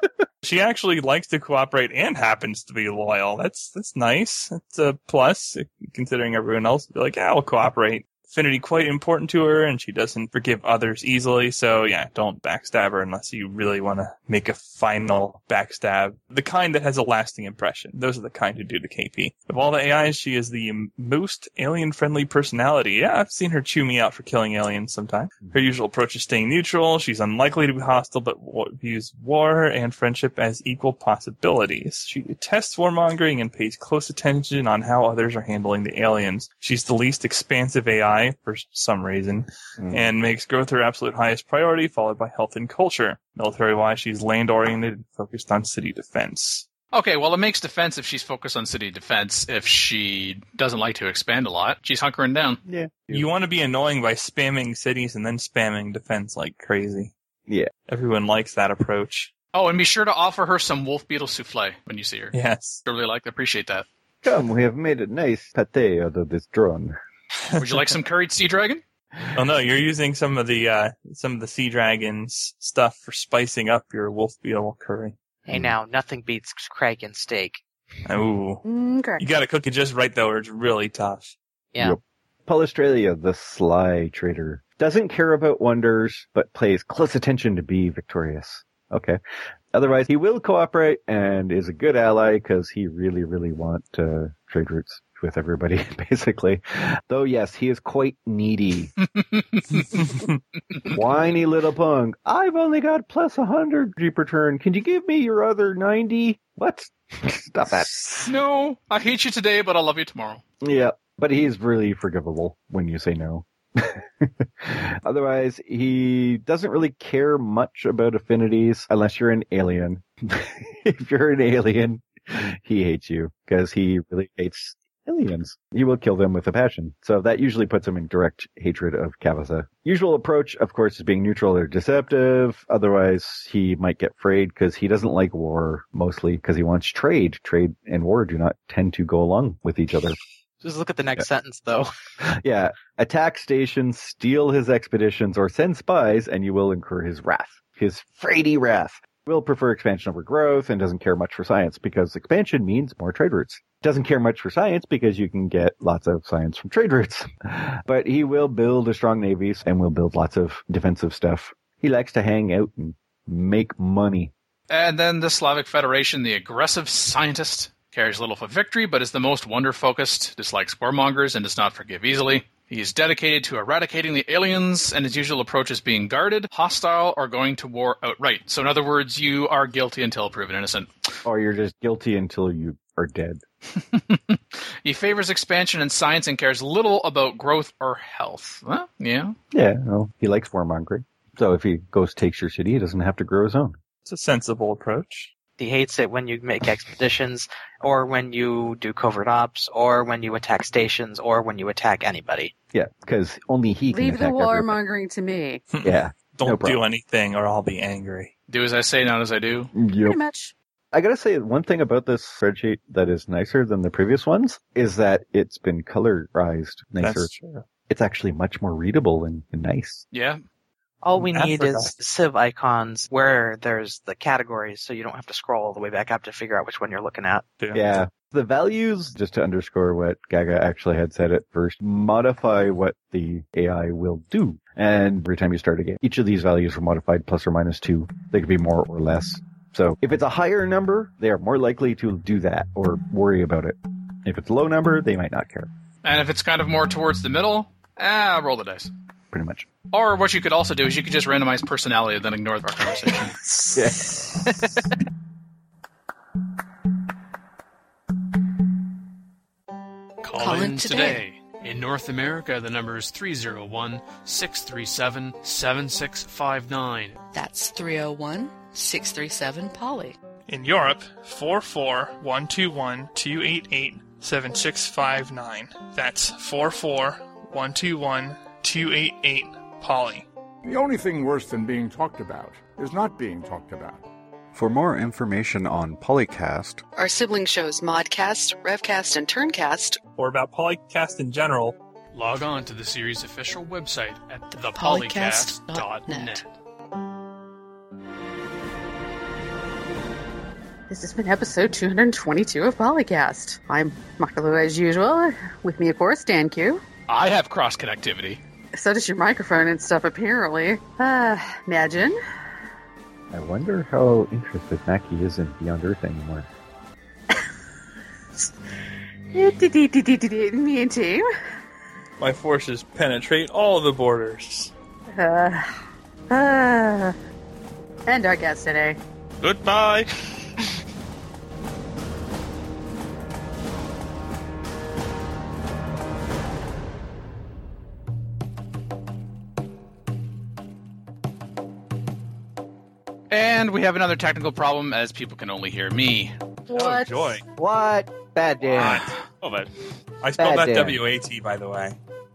S3: She actually likes to cooperate and happens to be loyal. That's that's nice. That's a plus, considering everyone else would be like, yeah, I'll cooperate. Affinity quite important to her, and she doesn't forgive others easily. So yeah, don't backstab her unless you really want to make a final backstab. The kind that has a lasting impression. Those are the kind who do the K P. Of all the A Is, she is the most alien-friendly personality. Yeah, I've seen her chew me out for killing aliens sometime. Her usual approach is staying neutral. She's unlikely to be hostile, but views war and friendship as equal possibilities. She detests warmongering and pays close attention on how others are handling the aliens. She's the least expansive A I for some reason,
S4: Mm.
S3: and makes growth her absolute highest priority, followed by health and culture. Military-wise, she's land-oriented and focused on city defense.
S1: Okay, well, it makes defense if she's focused on city defense. If she doesn't like to expand a lot, she's hunkering down.
S4: Yeah.
S3: You want to be annoying by spamming cities and then spamming defense like crazy.
S4: Yeah.
S3: Everyone likes that approach.
S1: Oh, and be sure to offer her some wolf beetle souffle when you see her.
S3: Yes.
S1: I really like, appreciate that.
S4: Come, we have made a nice pate out of this drone.
S1: Would you like some curried sea dragon?
S3: Oh no, you're using some of the uh some of the sea dragon's stuff for spicing up your wolf beetle curry.
S6: Hey now, nothing beats Kraken steak.
S3: Ooh.
S2: Mm, correct.
S3: You gotta cook it just right though, or it's really tough.
S6: Yeah.
S4: Yep. Palestralia, the sly trader, doesn't care about wonders, but pays close attention to be victorious. Okay. Otherwise, he will cooperate and is a good ally because he really, really want uh, trade routes with everybody, basically. Though, yes, he is quite needy. Whiny little punk. I've only got plus one hundred G per turn. Can you give me your other ninety? What? Stop that.
S1: No, I hate you today, but I'll love you tomorrow.
S4: Yeah, but he's really forgivable when you say no. Otherwise, he doesn't really care much about affinities unless you're an alien. If you're an alien, he hates you because he really hates aliens. He will kill them with a passion. So that usually puts him in direct hatred of Cavasa. Usual approach, of course, is being neutral or deceptive. Otherwise, he might get frayed because he doesn't like war, mostly because he wants trade. Trade and war do not tend to go along with each other.
S6: Just look at the next
S4: Yeah.
S6: sentence, though.
S4: Yeah. Attack stations, steal his expeditions, or send spies, and you will incur his wrath. His fraidy wrath. Will prefer expansion over growth and doesn't care much for science because expansion means more trade routes. Doesn't care much for science because you can get lots of science from trade routes. But he will build a strong navy and will build lots of defensive stuff. He likes to hang out and make money.
S1: And then the Slavic Federation, the aggressive scientist, cares little for victory, but is the most wonder-focused, dislikes warmongers, and does not forgive easily. He is dedicated to eradicating the aliens, and his usual approach is being guarded, hostile, or going to war outright. So in other words, you are guilty until proven innocent.
S4: Or you're just guilty until you are dead.
S1: He favors expansion and science and cares little about growth or health. Well, yeah.
S4: Yeah, well, he likes warmongering. So if he goes takes your city, he doesn't have to grow his own.
S3: It's a sensible approach.
S6: He hates it when you make expeditions, or when you do covert ops, or when you attack stations, or when you attack anybody.
S4: Yeah, because only he can
S2: Leave the
S4: attack everybody.
S2: warmongering to me.
S4: Yeah,
S3: Don't
S4: no
S3: do
S4: problem.
S3: anything or I'll be angry.
S1: Do as I say, not as I do.
S4: Yep.
S2: Pretty much.
S4: I gotta say, one thing about this spreadsheet that is nicer than the previous ones is that it's been colorized nicer.
S3: That's true.
S4: It's actually much more readable and, and nice.
S1: Yeah.
S6: All we need
S3: Africa.
S6: is Civ icons where there's the categories, so you don't have to scroll all the way back up to figure out which one you're looking at.
S4: Yeah. The values, just to underscore what Gaga actually had said at first, modify what the A I will do. And every time you start a game, each of these values are modified plus or minus two. They could be more or less. So if it's a higher number, they are more likely to do that or worry about it. If it's a low number, they might not care,
S1: And if it's kind of more towards the middle, ah, roll the dice.
S4: pretty much.
S1: Or what you could also do is you could just randomize personality and then ignore our conversation.
S4: Yeah.
S1: Call,
S8: Call
S1: in
S8: in
S1: today. In North America, the number is three oh one, six three seven, seven six five nine.
S8: That's three oh one, six three seven, Polly.
S9: In Europe, four four one two one two eight eight seven six five nine. That's four four one two one two eight eight, Polly.
S10: The only thing worse than being talked about is not being talked about.
S11: For more information on Polycast,
S8: Our sibling shows Modcast, Revcast, and Turncast.
S3: Or about Polycast in general.
S1: Log on to the series' official website at the
S8: polycast
S1: polycast
S8: dot
S1: dot
S8: net.
S1: net.
S2: This has been episode two hundred twenty-two of Polycast. I'm Makalu as usual. With me, of course, Dan Q.
S1: I have cross connectivity.
S2: So does your microphone and stuff, apparently. Uh, imagine.
S4: I wonder how interested Mackie is in Beyond Earth anymore.
S2: Me and team.
S3: My forces penetrate all the borders.
S2: Uh, uh, and our guest today.
S5: Goodbye.
S1: And we have another technical problem as people can only hear me.
S2: What?
S3: Oh, joy.
S4: What? Bad Dan.
S5: Oh, but
S3: I spelled
S4: Bad
S3: that
S4: Dan.
S3: W A T, by the way.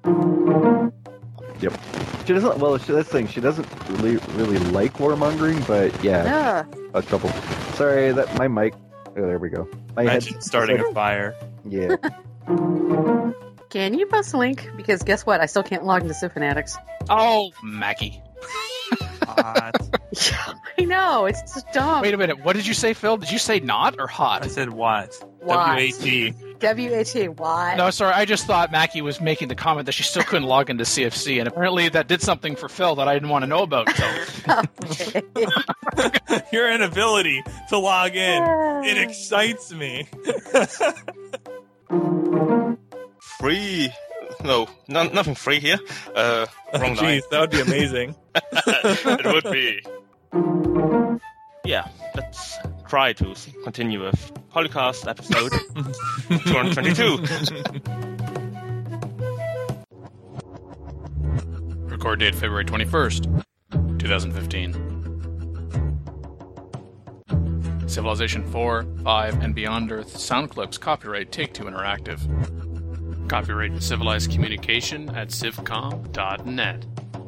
S4: Yep. She doesn't, well, she, that's the thing, she doesn't really, really like warmongering, but yeah,
S2: Yeah.
S4: a couple. Sorry, that, my mic, oh, there we go. My
S3: Imagine
S4: head-
S3: starting a fire.
S4: Yeah.
S2: Can you post a link? Because guess what? I still can't log into Civ Fanatics.
S1: Oh, Mackie.
S3: Hot.
S2: Yeah, I know. It's just dumb.
S1: Wait a minute. What did you say, Phil? Did you say not or
S3: I
S1: hot?
S3: said what?
S2: What?
S3: W A T.
S2: W H A Y.
S1: No, sorry. I just thought Mackie was making the comment that she still couldn't log into C F C, and apparently that did something for Phil that I didn't want to know about. So.
S2: Okay.
S3: Your inability to log in. It excites me.
S5: Free? No, no nothing free here. Uh, wrong line.
S3: Jeez, that would be amazing.
S5: It would be. Yeah, let's try to continue with Polycast episode two hundred twenty-two.
S1: Record date February twenty-first, twenty fifteen. Civilization four, five, and Beyond Earth sound clips copyright Take-Two Interactive. Copyright Civilized Communication at civcom dot net.